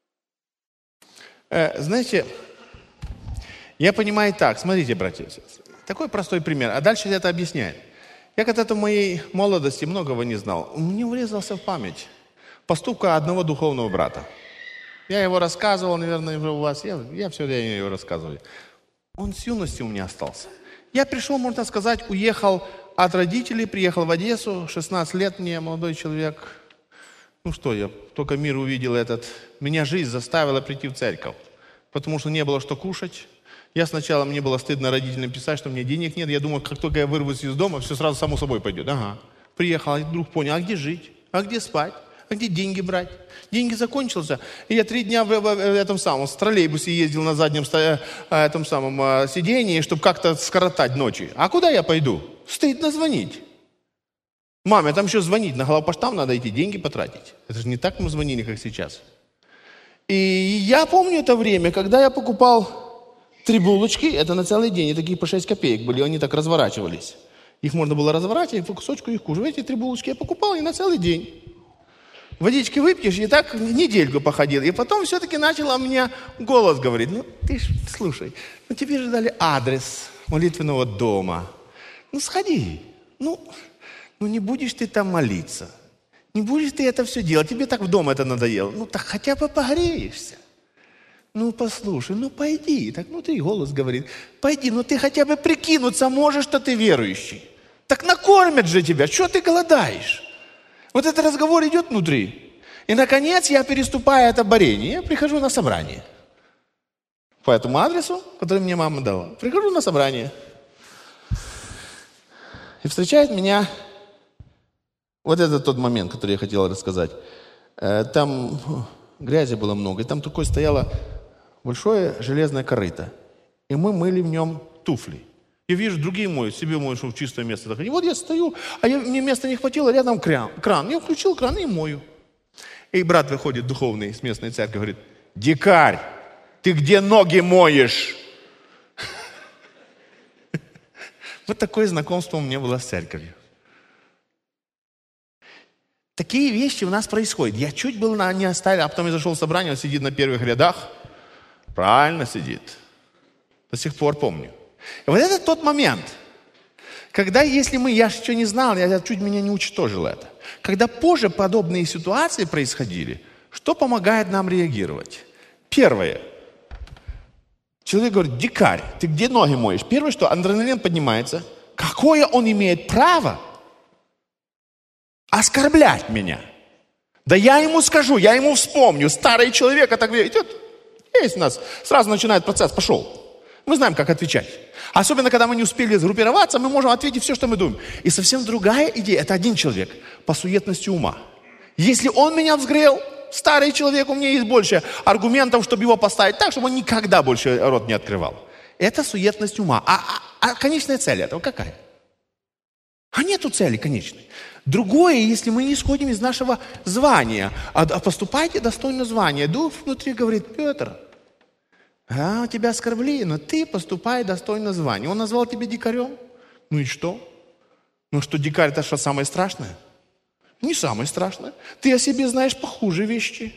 Знаете, я понимаю так. Смотрите, братья, такой простой пример. А дальше это объясняет. Я когда-то в моей молодости многого не знал. Мне врезался в память поступка одного духовного брата. Я его рассказывал, наверное, уже у вас. Я все время его рассказываю. Он с юности у меня остался. Я пришел, можно сказать, уехал от родителей, приехал в Одессу, 16 лет мне, молодой человек. Я только мир увидел этот. Меня жизнь заставила прийти в церковь, потому что не было что кушать. Сначала мне было стыдно родителям писать, что мне денег нет. Я думал, как только я вырвусь из дома, все сразу само собой пойдет. Приехал, и вдруг понял, а где жить, а где спать, а где деньги брать? Деньги закончился. И я 3 дня в троллейбусе ездил на заднем сидении, чтобы как-то скоротать ночи. А куда я пойду? Стыдно звонить. Маме, там еще звонить, на главпоштам надо идти, деньги потратить. Это же не так мы звонили, как сейчас. И я помню это время, когда я покупал 3 булочки, это на целый день, и такие по 6 копеек были, они так разворачивались. Их можно было разворачивать, по кусочку их кушать. Эти 3 булочки я покупал и на целый день. Водички выпьешь, и так недельку походил. И потом все-таки начал у меня голос говорить. Ты ж, слушай, тебе же дали адрес молитвенного дома. Сходи. Не будешь ты там молиться. Не будешь ты это все делать, тебе так в дом это надоело. Ну так хотя бы погреешься. Ну послушай, ну пойди. Так внутри голос говорит, пойди, ну ты хотя бы прикинуться можешь, что ты верующий. Так накормят же тебя, что ты голодаешь? Вот этот разговор идет внутри. И наконец я переступаю это борение, я прихожу на собрание. По этому адресу, который мне мама дала. Прихожу на собрание. И встречает меня, вот это тот момент, который я хотел рассказать. Там грязи было много, и там такое стояло большое железное корыто. И мы мыли в нем туфли. Я вижу, другие моют, себе моют, чтобы в чистое место заходить. Вот я стою, мне места не хватило, рядом кран. Я включил кран и мою. И брат выходит духовный с местной церкви, говорит, дикарь, ты где ноги моешь? Вот такое знакомство у меня было с церковью. Такие вещи у нас происходят. Я чуть было не оставил, а потом я зашел в собрание, он сидит на первых рядах. Правильно сидит. До сих пор помню. И вот это тот момент, когда, если я еще не знал, я чуть меня не уничтожил это. Когда позже подобные ситуации происходили, что помогает нам реагировать? Первое. Человек говорит, дикарь, ты где ноги моешь? Первое, что адреналин поднимается. Какое он имеет право оскорблять меня? Да я ему скажу, я ему вспомню. Старый человек так идет. Есть у нас. Сразу начинает процесс. Пошел. Мы знаем, как отвечать. Особенно, когда мы не успели сгруппироваться, мы можем ответить все, что мы думаем. И совсем другая идея. Это один человек по суетности ума. Если он меня взгрел, старый человек, у меня есть больше аргументов, чтобы его поставить так, чтобы он никогда больше рот не открывал. Это суетность ума. А конечная цель этого какая? А нету цели конечной. Другое, если мы не исходим из нашего звания, а поступайте достойно звания. Дух внутри говорит, Петр, тебя оскорбили, но ты поступай достойно звания. Он назвал тебя дикарем. Ну и что? Ну что, дикарь это что, самое страшное? Не самое страшное. Ты о себе знаешь похуже вещи.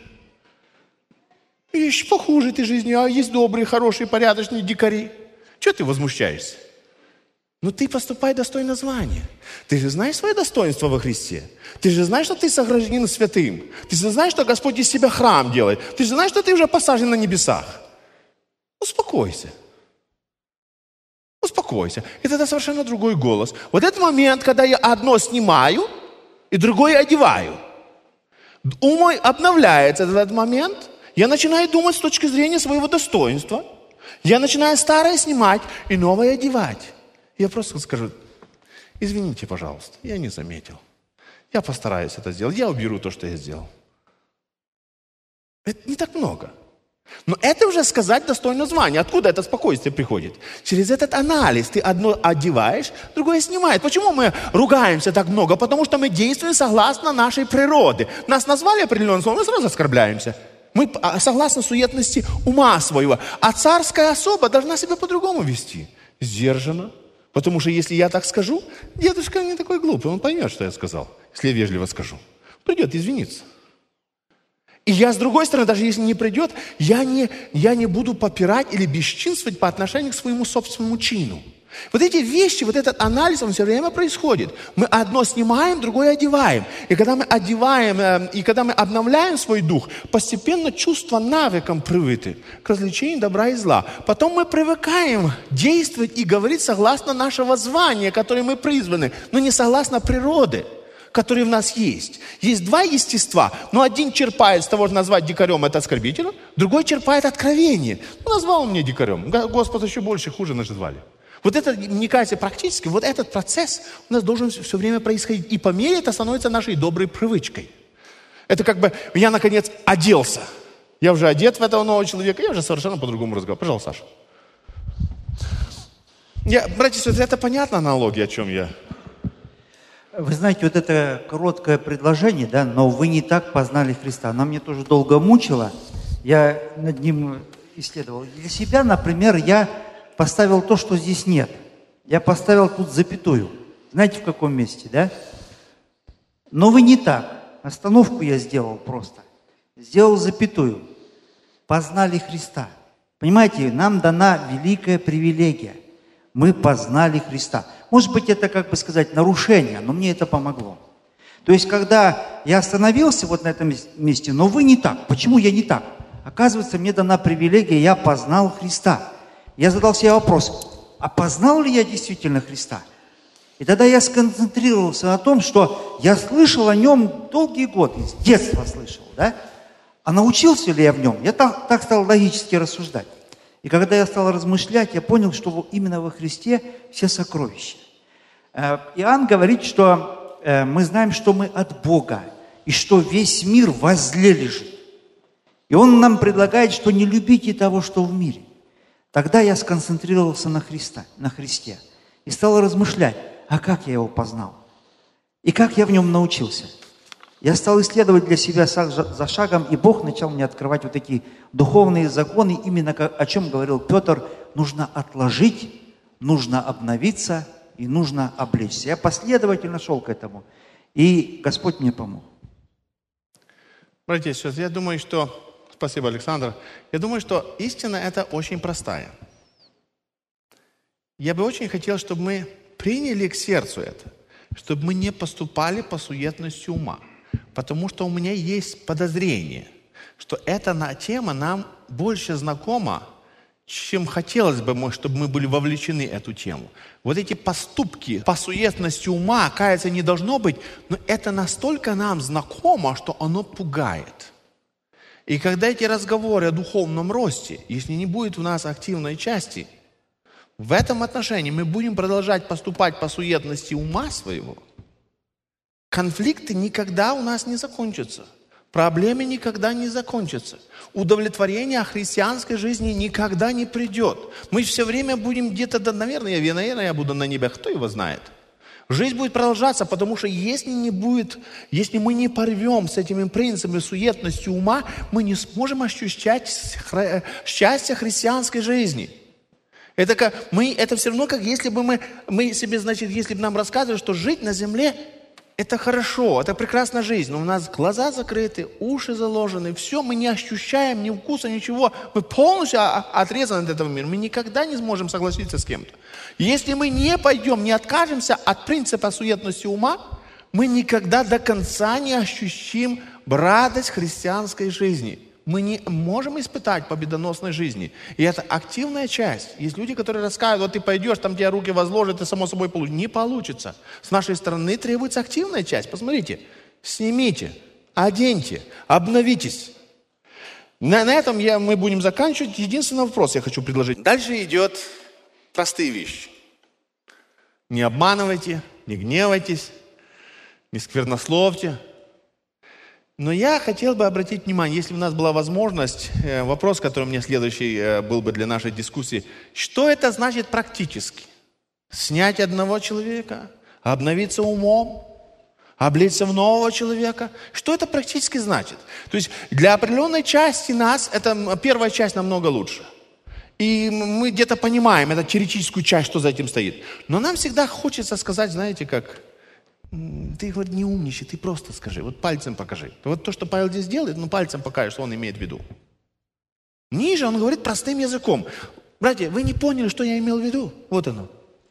Вещи похуже ты жизни, а есть добрые, хорошие, порядочные дикари. Чего ты возмущаешься? Ну ты поступай достойно звания. Ты же знаешь свое достоинство во Христе. Ты же знаешь, что ты согражданин святым. Ты же знаешь, что Господь из себя храм делает. Ты же знаешь, что ты уже посажен на небесах. Успокойся. Успокойся. И тогда совершенно другой голос. Вот этот момент, когда я одно снимаю и другое одеваю. Ум мой обновляется в этот момент. Я начинаю думать с точки зрения своего достоинства. Я начинаю старое снимать и новое одевать. Я просто скажу, извините, пожалуйста, я не заметил. Я постараюсь это сделать. Я уберу то, что я сделал. Это не так много. Но это уже сказать достойно звания. Откуда это спокойствие приходит? Через этот анализ. Ты одно одеваешь, другое снимаешь. Почему мы ругаемся так много? Потому что мы действуем согласно нашей природе. Нас назвали определенным словом, мы сразу оскорбляемся. Мы согласно суетности ума своего. А царская особа должна себя по-другому вести. Сдержанно. Потому что если я так скажу, дедушка не такой глупый, он поймет, что я сказал. Если я вежливо скажу. Придет извиниться. И я, с другой стороны, даже если не придет, я не буду попирать или бесчинствовать по отношению к своему собственному чину. Вот эти вещи, вот этот анализ, он все время происходит. Мы одно снимаем, другое одеваем. И когда мы одеваем, и когда мы обновляем свой дух, постепенно чувства навыком привыты к развлечению добра и зла. Потом мы привыкаем действовать и говорить согласно нашего звания, которое мы призваны, но не согласно природе, которые в нас есть. Есть два естества, но один черпает с того, что назвать дикарем, это оскорбителем, другой черпает откровение. Ну, назвал он меня дикарем, Господь еще больше, хуже называли. Вот это, мне кажется, практически, вот этот процесс у нас должен все время происходить. И по мере это становится нашей доброй привычкой. Это как бы я, наконец, оделся. Я уже одет в этого нового человека, я уже совершенно по-другому разговариваю. Пожалуйста, Саша. Братья и сестры, это понятна аналогия, о чем я? Вы знаете, вот это короткое предложение, да, но вы не так познали Христа. Оно мне тоже долго мучило. Я над ним исследовал. Для себя, например, я поставил то, что здесь нет. Я поставил тут запятую. Знаете, в каком месте, да? Но вы не так. Остановку я сделал просто. Сделал запятую. Познали Христа. Понимаете, нам дана великая привилегия. Мы познали Христа. Может быть, это, как бы сказать, нарушение, но мне это помогло. То есть, когда я остановился вот на этом месте, но вы не так. Почему я не так? Оказывается, мне дана привилегия, я познал Христа. Я задал себе вопрос, а познал ли я действительно Христа? И тогда я сконцентрировался на том, что я слышал о нем долгие годы, с детства слышал, да? А научился ли я в нем? Я так стал логически рассуждать. И когда я стал размышлять, я понял, что именно во Христе все сокровища. Иоанн говорит, что мы знаем, что мы от Бога, и что весь мир возле лежит. И он нам предлагает, что не любите того, что в мире. Тогда я сконцентрировался на Христе, и стал размышлять, а как я его познал? И как я в нем научился? Я стал исследовать для себя шаг за шагом, и Бог начал мне открывать вот такие духовные законы, именно о чем говорил Петр, нужно отложить, нужно обновиться и нужно облечься. Я последовательно шел к этому, и Господь мне помог. Братья и сестры, я думаю, что... Спасибо, Александр. Я думаю, что истина это очень простая. Я бы очень хотел, чтобы мы приняли к сердцу это, чтобы мы не поступали по суетности ума. Потому что у меня есть подозрение, что эта тема нам больше знакома, чем хотелось бы, чтобы мы были вовлечены в эту тему. Вот эти поступки по суетности ума, оказывается, не должно быть, но это настолько нам знакомо, что оно пугает. И когда эти разговоры о духовном росте, если не будет у нас активной части, в этом отношении мы будем продолжать поступать по суетности ума своего, конфликты никогда у нас не закончатся. Проблемы никогда не закончатся. Удовлетворение христианской жизни никогда не придет. Мы все время будем где-то, наверное, я буду на небе, кто его знает. Жизнь будет продолжаться, потому что если мы не порвем с этими принципами суетности ума, мы не сможем ощущать счастье христианской жизни. Это все равно, как если бы мы себе, значит, если бы нам рассказывали, что жить на земле это хорошо, это прекрасная жизнь, но у нас глаза закрыты, уши заложены, все, мы не ощущаем ни вкуса, ничего, мы полностью отрезаны от этого мира, мы никогда не сможем согласиться с кем-то. Если мы не пойдем, не откажемся от принципа суетности ума, мы никогда до конца не ощутим радость христианской жизни. Мы не можем испытать победоносной жизни. И это активная часть. Есть люди, которые рассказывают, вот ты пойдешь, там тебя руки возложат, и само собой получится. Не получится. С нашей стороны требуется активная часть. Посмотрите, снимите, оденьте, обновитесь. На этом мы будем заканчивать. Единственный вопрос я хочу предложить. Дальше идет простые вещи. Не обманывайте, не гневайтесь, не сквернословьте. Но я хотел бы обратить внимание, если бы у нас была возможность, вопрос, который у меня следующий был бы для нашей дискуссии, что это значит практически? Снять одного человека, обновиться умом, облечься в нового человека? Что это практически значит? То есть для определенной части нас, это первая часть намного лучше. И мы где-то понимаем, это теоретическую часть, что за этим стоит. Но нам всегда хочется сказать, знаете, как... Ты, говорит, не умничай, ты просто скажи, вот пальцем покажи. Вот то, что Павел здесь делает, пальцем покажешь, что он имеет в виду. Ниже он говорит простым языком. Братья, вы не поняли, что я имел в виду? Вот оно.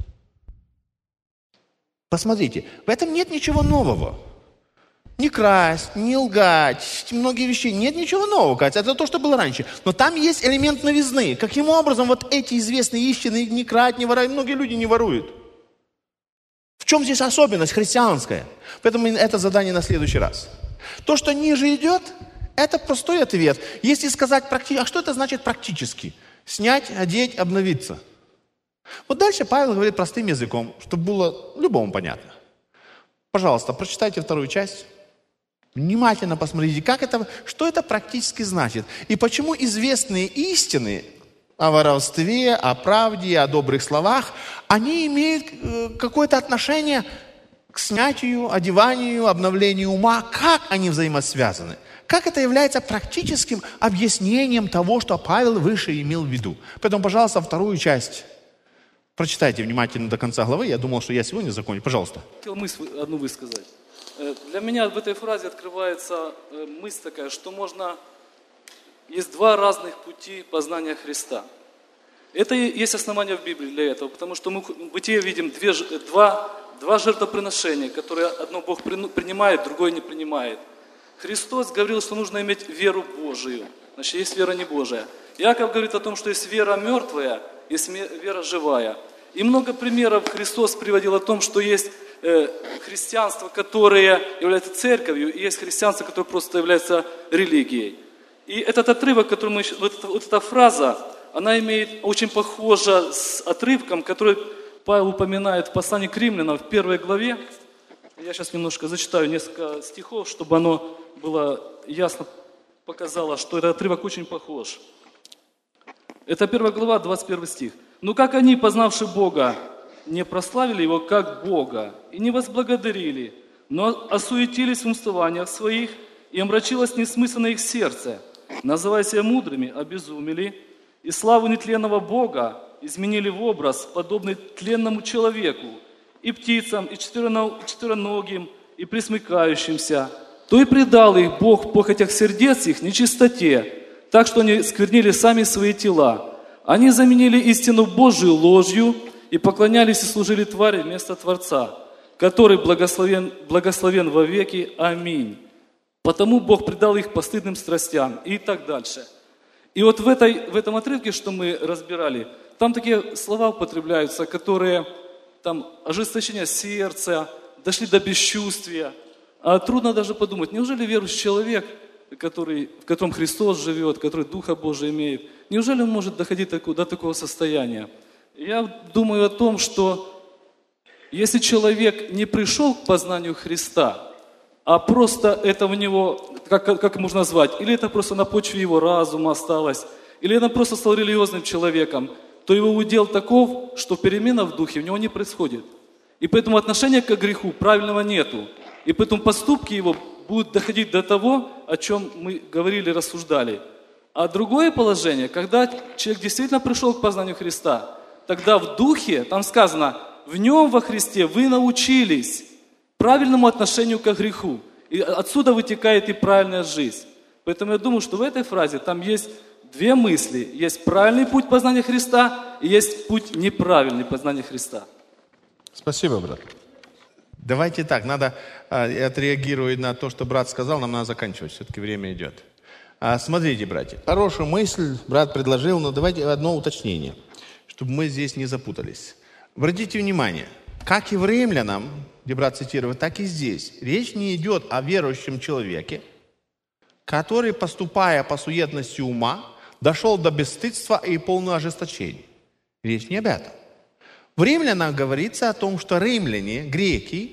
Посмотрите, в этом нет ничего нового. Не красть, не лгать, многие вещи. Нет ничего нового, Катя, это то, что было раньше. Но там есть элемент новизны. Каким образом вот эти известные истины, не крать, не воровать, многие люди не воруют. В чем здесь особенность христианская? Поэтому это задание на следующий раз. То, что ниже идет, это простой ответ. Если сказать практически, а что это значит практически? Снять, одеть, обновиться. Вот дальше Павел говорит простым языком, чтобы было любому понятно. Пожалуйста, прочитайте вторую часть. Внимательно посмотрите, что это практически значит. И почему известные истины о воровстве, о правде, о добрых словах, они имеют какое-то отношение к снятию, одеванию, обновлению ума. Как они взаимосвязаны? Как это является практическим объяснением того, что Павел выше имел в виду? Поэтому, пожалуйста, вторую часть прочитайте внимательно до конца главы. Я думал, что я сегодня закончу. Пожалуйста. Хотел мысль одну высказать. Для меня в этой фразе открывается мысль такая, что есть два разных пути познания Христа. Это есть основание в Библии для этого, потому что мы в Бытие видим два жертвоприношения, которые одно Бог принимает, другое не принимает. Христос говорил, что нужно иметь веру Божию. Значит, есть вера не Божия. Иаков говорит о том, что есть вера мертвая, есть вера живая. И много примеров Христос приводил о том, что есть христианство, которое является церковью, и есть христианство, которое просто является религией. И этот отрывок, который мы, вот эта фраза, она имеет очень похоже с отрывком, который Павел упоминает в послании к Римлянам в 1 главе. Я сейчас немножко зачитаю несколько стихов, чтобы оно было ясно показало, что этот отрывок очень похож. Это 1 глава, 21 стих. «Ну как они, познавши Бога, не прославили Его как Бога и не возблагодарили, но осуетились в умствованиях своих, и омрачилось несмысленно их сердце, называя себя мудрыми, обезумели, и славу нетленного Бога изменили в образ, подобный тленному человеку, и птицам, и четвероногим, и пресмыкающимся, то и предал их Бог в похотях сердец их нечистоте, так что они сквернили сами свои тела. Они заменили истину Божию ложью и поклонялись и служили твари вместо Творца, который благословен во веки. Аминь. Потому Бог предал их постыдным страстям» и так дальше. И вот в этом отрывке, что мы разбирали, там такие слова употребляются, которые там ожесточение сердца, дошли до бесчувствия. А трудно даже подумать, неужели верующий человек, в котором Христос живет, который Духа Божия имеет, неужели он может доходить до такого состояния? Я думаю о том, что если человек не пришел к познанию Христа, а просто это в него, как можно назвать, или это просто на почве его разума осталось, или он просто стал религиозным человеком, то его удел таков, что перемена в духе у него не происходит. И поэтому отношения к греху правильного нету. И поэтому поступки его будут доходить до того, о чем мы говорили, рассуждали. А другое положение, когда человек действительно пришел к познанию Христа, тогда в духе, там сказано, в нем во Христе вы научились правильному отношению к греху. И отсюда вытекает и правильная жизнь. Поэтому я думаю, что в этой фразе там есть две мысли. Есть правильный путь познания Христа и есть путь неправильный познания Христа. Спасибо, брат. Давайте так, надо отреагировать на то, что брат сказал, нам надо заканчивать, все-таки время идет. Смотрите, братья, хорошую мысль брат предложил, но давайте одно уточнение, чтобы мы здесь не запутались. Обратите внимание, как и в Римлянам, где брат цитирует, так и здесь. Речь не идет о верующем человеке, который, поступая по суетности ума, дошел до бесстыдства и полного ожесточения. Речь не об этом. В Римлянах говорится о том, что римляне, греки,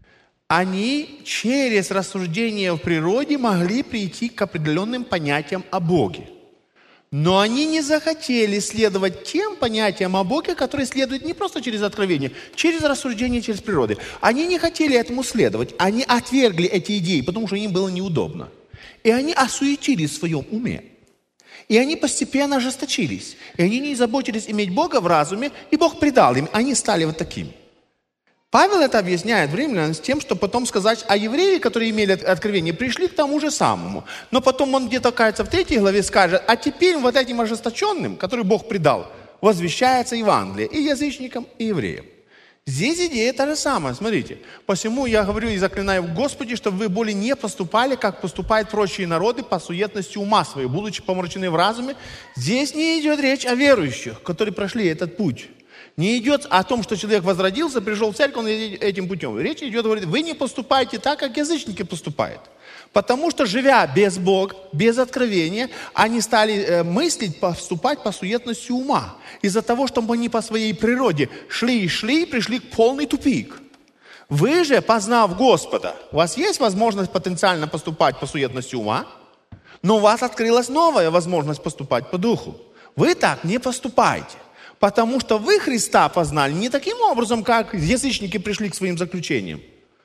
они через рассуждение в природе могли прийти к определенным понятиям о Боге. Но они не захотели следовать тем понятиям о Боге, которые следуют не просто через откровение, через рассуждение, через природу. Они не хотели этому следовать, они отвергли эти идеи, потому что им было неудобно. И они осуетились в своем уме. И они постепенно ожесточились. И они не заботились иметь Бога в разуме, и Бог предал им. Они стали вот такими. Павел это объясняет в Римлянам с тем, что потом сказать о евреях, которые имели откровение, пришли к тому же самому. Но потом он где-то, кажется, в 3 главе скажет, а теперь вот этим ожесточенным, который Бог предал, возвещается Евангелие и язычникам, и евреям. Здесь идея та же самая, смотрите. Посему я говорю и заклинаю в Господе, чтобы вы более не поступали, как поступают прочие народы по суетности ума своей, будучи помрачены в разуме. Здесь не идет речь о верующих, которые прошли этот путь. Не идет о том, что человек возродился, пришел в церковь, он этим путем. Речь идет, говорит, вы не поступаете так, как язычники поступают. Потому что, живя без Бога, без откровения, они стали мыслить, поступать по суетности ума. Из-за того, что они по своей природе шли и шли, пришли в полный тупик. Вы же, познав Господа, у вас есть возможность потенциально поступать по суетности ума, но у вас открылась новая возможность поступать по духу. Вы так не поступаете. Потому что вы Христа познали не таким образом, как язычники пришли к своим заключениям.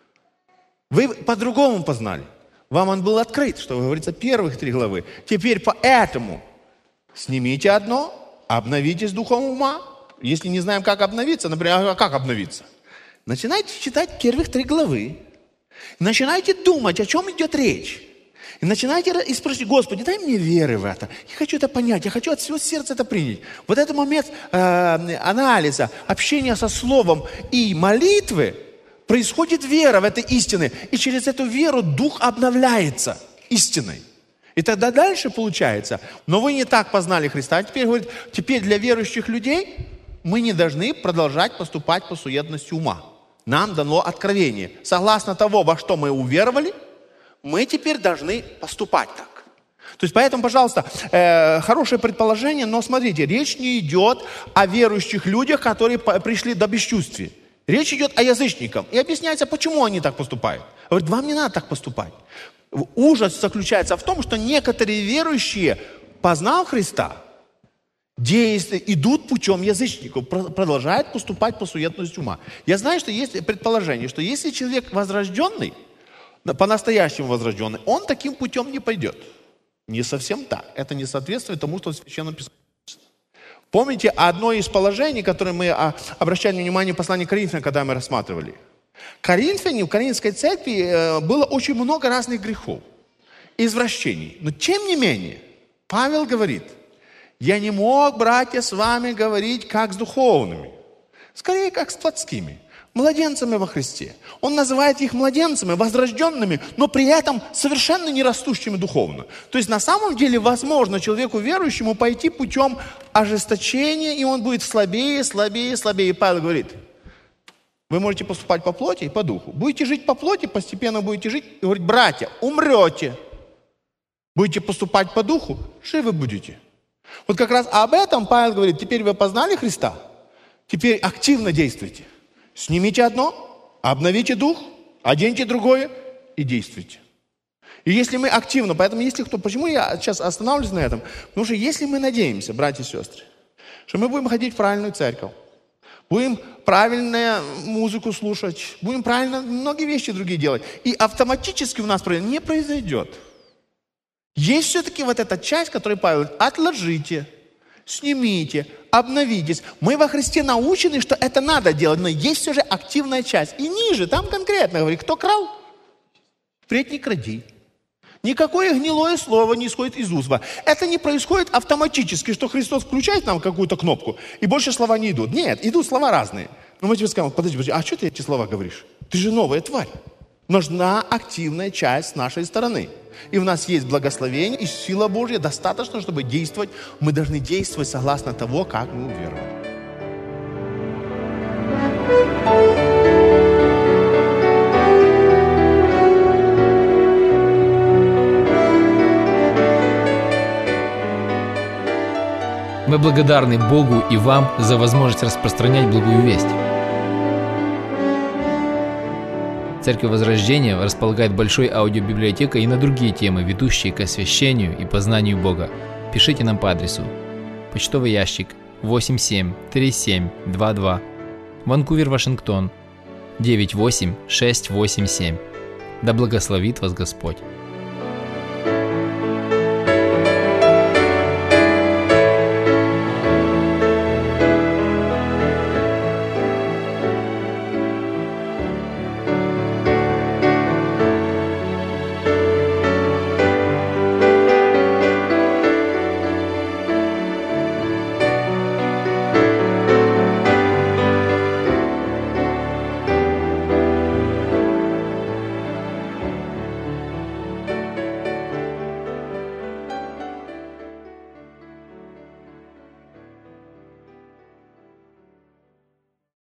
Вы по-другому познали. Вам он был открыт, что говорится, первых 3 главы. Теперь поэтому снимите одно, обновитесь духом ума. Если не знаем, как обновиться, например, а как обновиться? Начинайте читать первых 3 главы. Начинайте думать, о чем идет речь. И начинайте и спросить, Господи, дай мне веры в это. Я хочу это понять, я хочу от всего сердца это принять. Вот этот момент анализа, общения со Словом и молитвы Происходит вера в этой истины, и через эту веру дух обновляется истиной. И тогда дальше получается, но вы не так познали Христа. Теперь, говорит, теперь для верующих людей мы не должны продолжать поступать по суетности ума. Нам дано откровение. Согласно того, во что мы уверовали, мы теперь должны поступать так. То есть, поэтому, пожалуйста, хорошее предположение, но смотрите, речь не идет о верующих людях, которые пришли до бесчувствия. Речь идет о язычниках. И объясняется, почему они так поступают. Говорит, вам не надо так поступать. Ужас заключается в том, что некоторые верующие, познав Христа, идут путем язычников, продолжают поступать по суетности ума. Я знаю, что есть предположение, что если человек возрожденный, по-настоящему возрожденный, он таким путем не пойдет. Не совсем так. Это не соответствует тому, что в Священном Писании. Помните одно из положений, которое мы обращали внимание в послании к Коринфянам, когда мы рассматривали? В Коринфской церкви было очень много разных грехов, извращений. Но тем не менее, Павел говорит, я не мог, братья, с вами говорить как с духовными, скорее как с плотскими, младенцами во Христе. Он называет их младенцами, возрожденными, но при этом совершенно не растущими духовно. То есть на самом деле возможно человеку верующему пойти путем ожесточения, и он будет слабее, слабее, слабее. И Павел говорит, вы можете поступать по плоти и по духу. Будете жить по плоти, постепенно будете жить. И говорит, братья, умрете. Будете поступать по духу, живы будете. Вот как раз об этом Павел говорит, теперь вы познали Христа, теперь активно действуйте. Снимите одно, обновите дух, оденьте другое и действуйте. И если мы активно, поэтому если кто, почему я сейчас останавливаюсь на этом? Потому что если мы надеемся, братья и сестры, что мы будем ходить в правильную церковь, будем правильную музыку слушать, будем правильно многие вещи другие делать, и автоматически у нас не произойдет. Есть все-таки вот эта часть, которую Павел говорит, отложите, снимите, обновитесь. Мы во Христе научены, что это надо делать, но есть все же активная часть. И ниже, там конкретно говорит, кто крал, впредь не кради. Никакое гнилое слово не исходит из уст. Это не происходит автоматически, что Христос включает нам какую-то кнопку, и больше слова не идут. Нет, идут слова разные. Но мы тебе скажем, подожди, а что ты эти слова говоришь? Ты же новая тварь. Нужна активная часть с нашей стороны. И у нас есть благословение и сила Божья достаточно, чтобы действовать. Мы должны действовать согласно того, как мы уверовали. Мы благодарны Богу и вам за возможность распространять благую весть. Церковь Возрождения располагает большой аудиобиблиотекой и на другие темы, ведущие к освящению и познанию Бога. Пишите нам по адресу: почтовый ящик 873722, Ванкувер, Вашингтон 98687. Да благословит вас Господь!